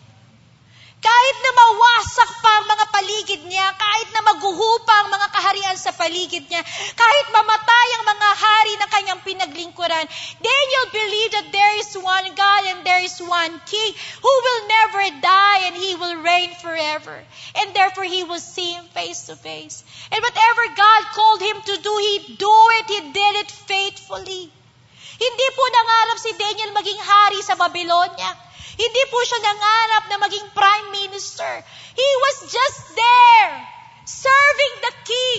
Kahit na mawasak pa ang mga paligid niya, kahit na maguhupa ang mga kaharian sa paligid niya, kahit mamatay ang mga hari na kanyang pinaglingkuran, Daniel believed that there is one God and there is one King who will never die and he will reign forever. And therefore he will see him face to face. And whatever God called him to do, he do it, he did it faithfully. Hindi po nangarap si Daniel maging hari sa Babylonia. Hindi po siya nangarap na maging prime minister. He was just there, serving the king.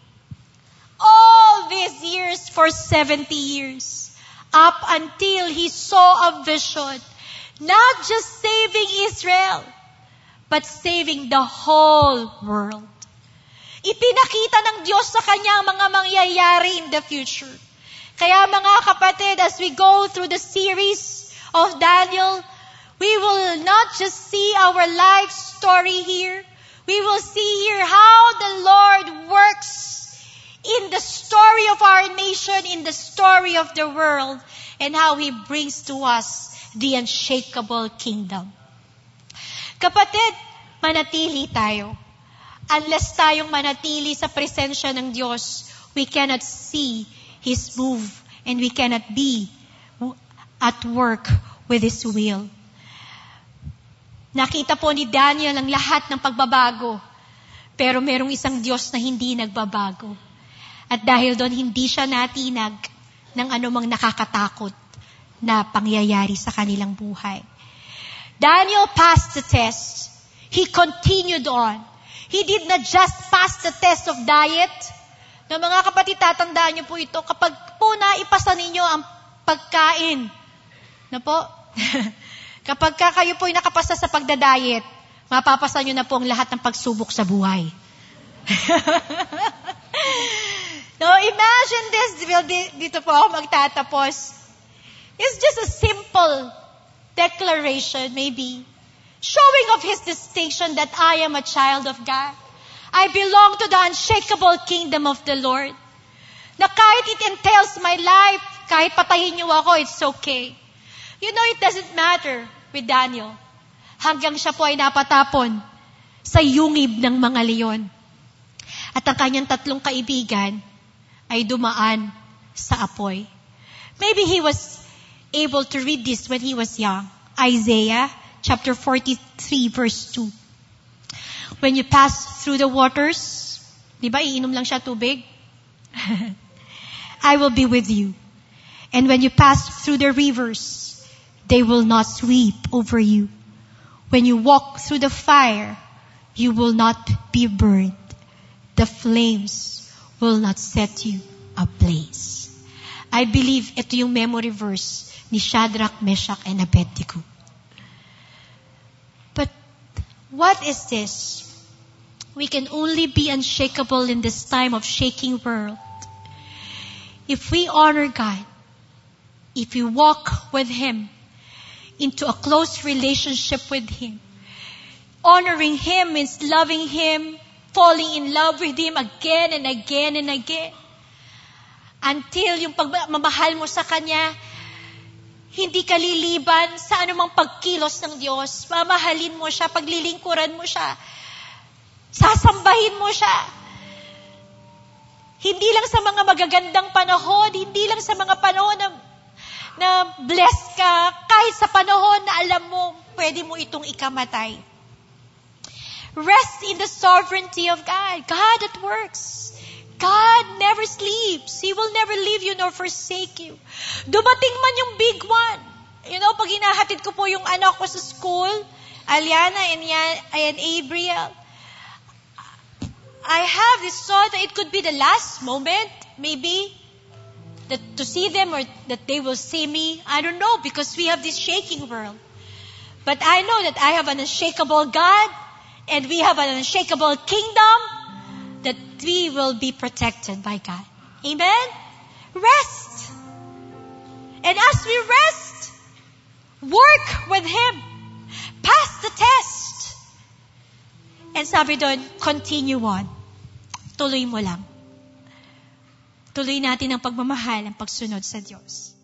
All these years, for seventy years, up until he saw a vision, not just saving Israel, but saving the whole world. Ipinakita ng Diyos sa kanya ang mga mangyayari in the future. Kaya mga kapatid, as we go through the series of Daniel, we will not just see our life story here. We will see here how the Lord works in portion in the story of the world and how He brings to us the unshakable kingdom. Kapatid, manatili tayo. Unless tayong manatili sa presensya ng Diyos, we cannot see His move and we cannot be at work with His will. Nakita po ni Daniel ang lahat ng pagbabago, pero merong isang Diyos na hindi nagbabago. At dahil doon, hindi siya natinag ng anumang nakakatakot na pangyayari sa kanilang buhay. Daniel passed the test. He continued on. He did not just pass the test of diet. Na mga kapatid, tatandaan niyo po ito, kapag po naipasa ninyo ang pagkain, na po, kapag ka kayo po'y nakapasa sa pagdadiet, mapapasa nyo na po ang lahat ng pagsubok sa buhay. No, imagine this. Dito po ako magtatapos. It's just a simple declaration, maybe, showing of His distinction that I am a child of God. I belong to the unshakable kingdom of the Lord. Na kahit it entails my life, kahit patayin niyo ako, it's okay. You know, it doesn't matter with Daniel. Hanggang siya po ay napatapon sa yungib ng mga leon. At ang kanyang tatlong kaibigan ay dumaan sa apoy. Maybe he was able to read this when he was young. Isaiah chapter forty-three verse two. When you pass through the waters, di ba iinom lang siya tubig? I will be with you. And when you pass through the rivers, they will not sweep over you. When you walk through the fire, you will not be burned. The flames will not set you ablaze. I believe ito yung memory verse ni Shadrach, Meshach, and Abednego. But what is this? We can only be unshakable in this time of shaking world if we honor God, if we walk with Him into a close relationship with Him. Honoring Him means loving Him, falling in love with Him again and again and again. Until yung pagmamahal mo sa Kanya, hindi ka liliban sa anumang pagkilos ng Diyos. Mamahalin mo siya, paglilingkuran mo siya, sasambahin mo siya. Hindi lang sa mga magagandang panahon, hindi lang sa mga panahon na na blessed ka, kahit sa panahon na alam mo, pwede mo itong ikamatay. Rest in the sovereignty of God. God that works. God never sleeps. He will never leave you nor forsake you. Dumating man yung big one. You know, pag hinahatid ko po yung anak ko sa school, Aliana and, Yan, and Abriel, I have this thought that it could be the last moment, maybe, that to see them or that they will see me. I don't know, because we have this shaking world. But I know that I have an unshakable God and we have an unshakable kingdom that we will be protected by God. Amen? Rest. And as we rest, work with Him. Pass the test. And sabi doon, continue on. Tuloy mo lang. Tuloy natin ang pagmamahal, ang pagsunod sa Diyos.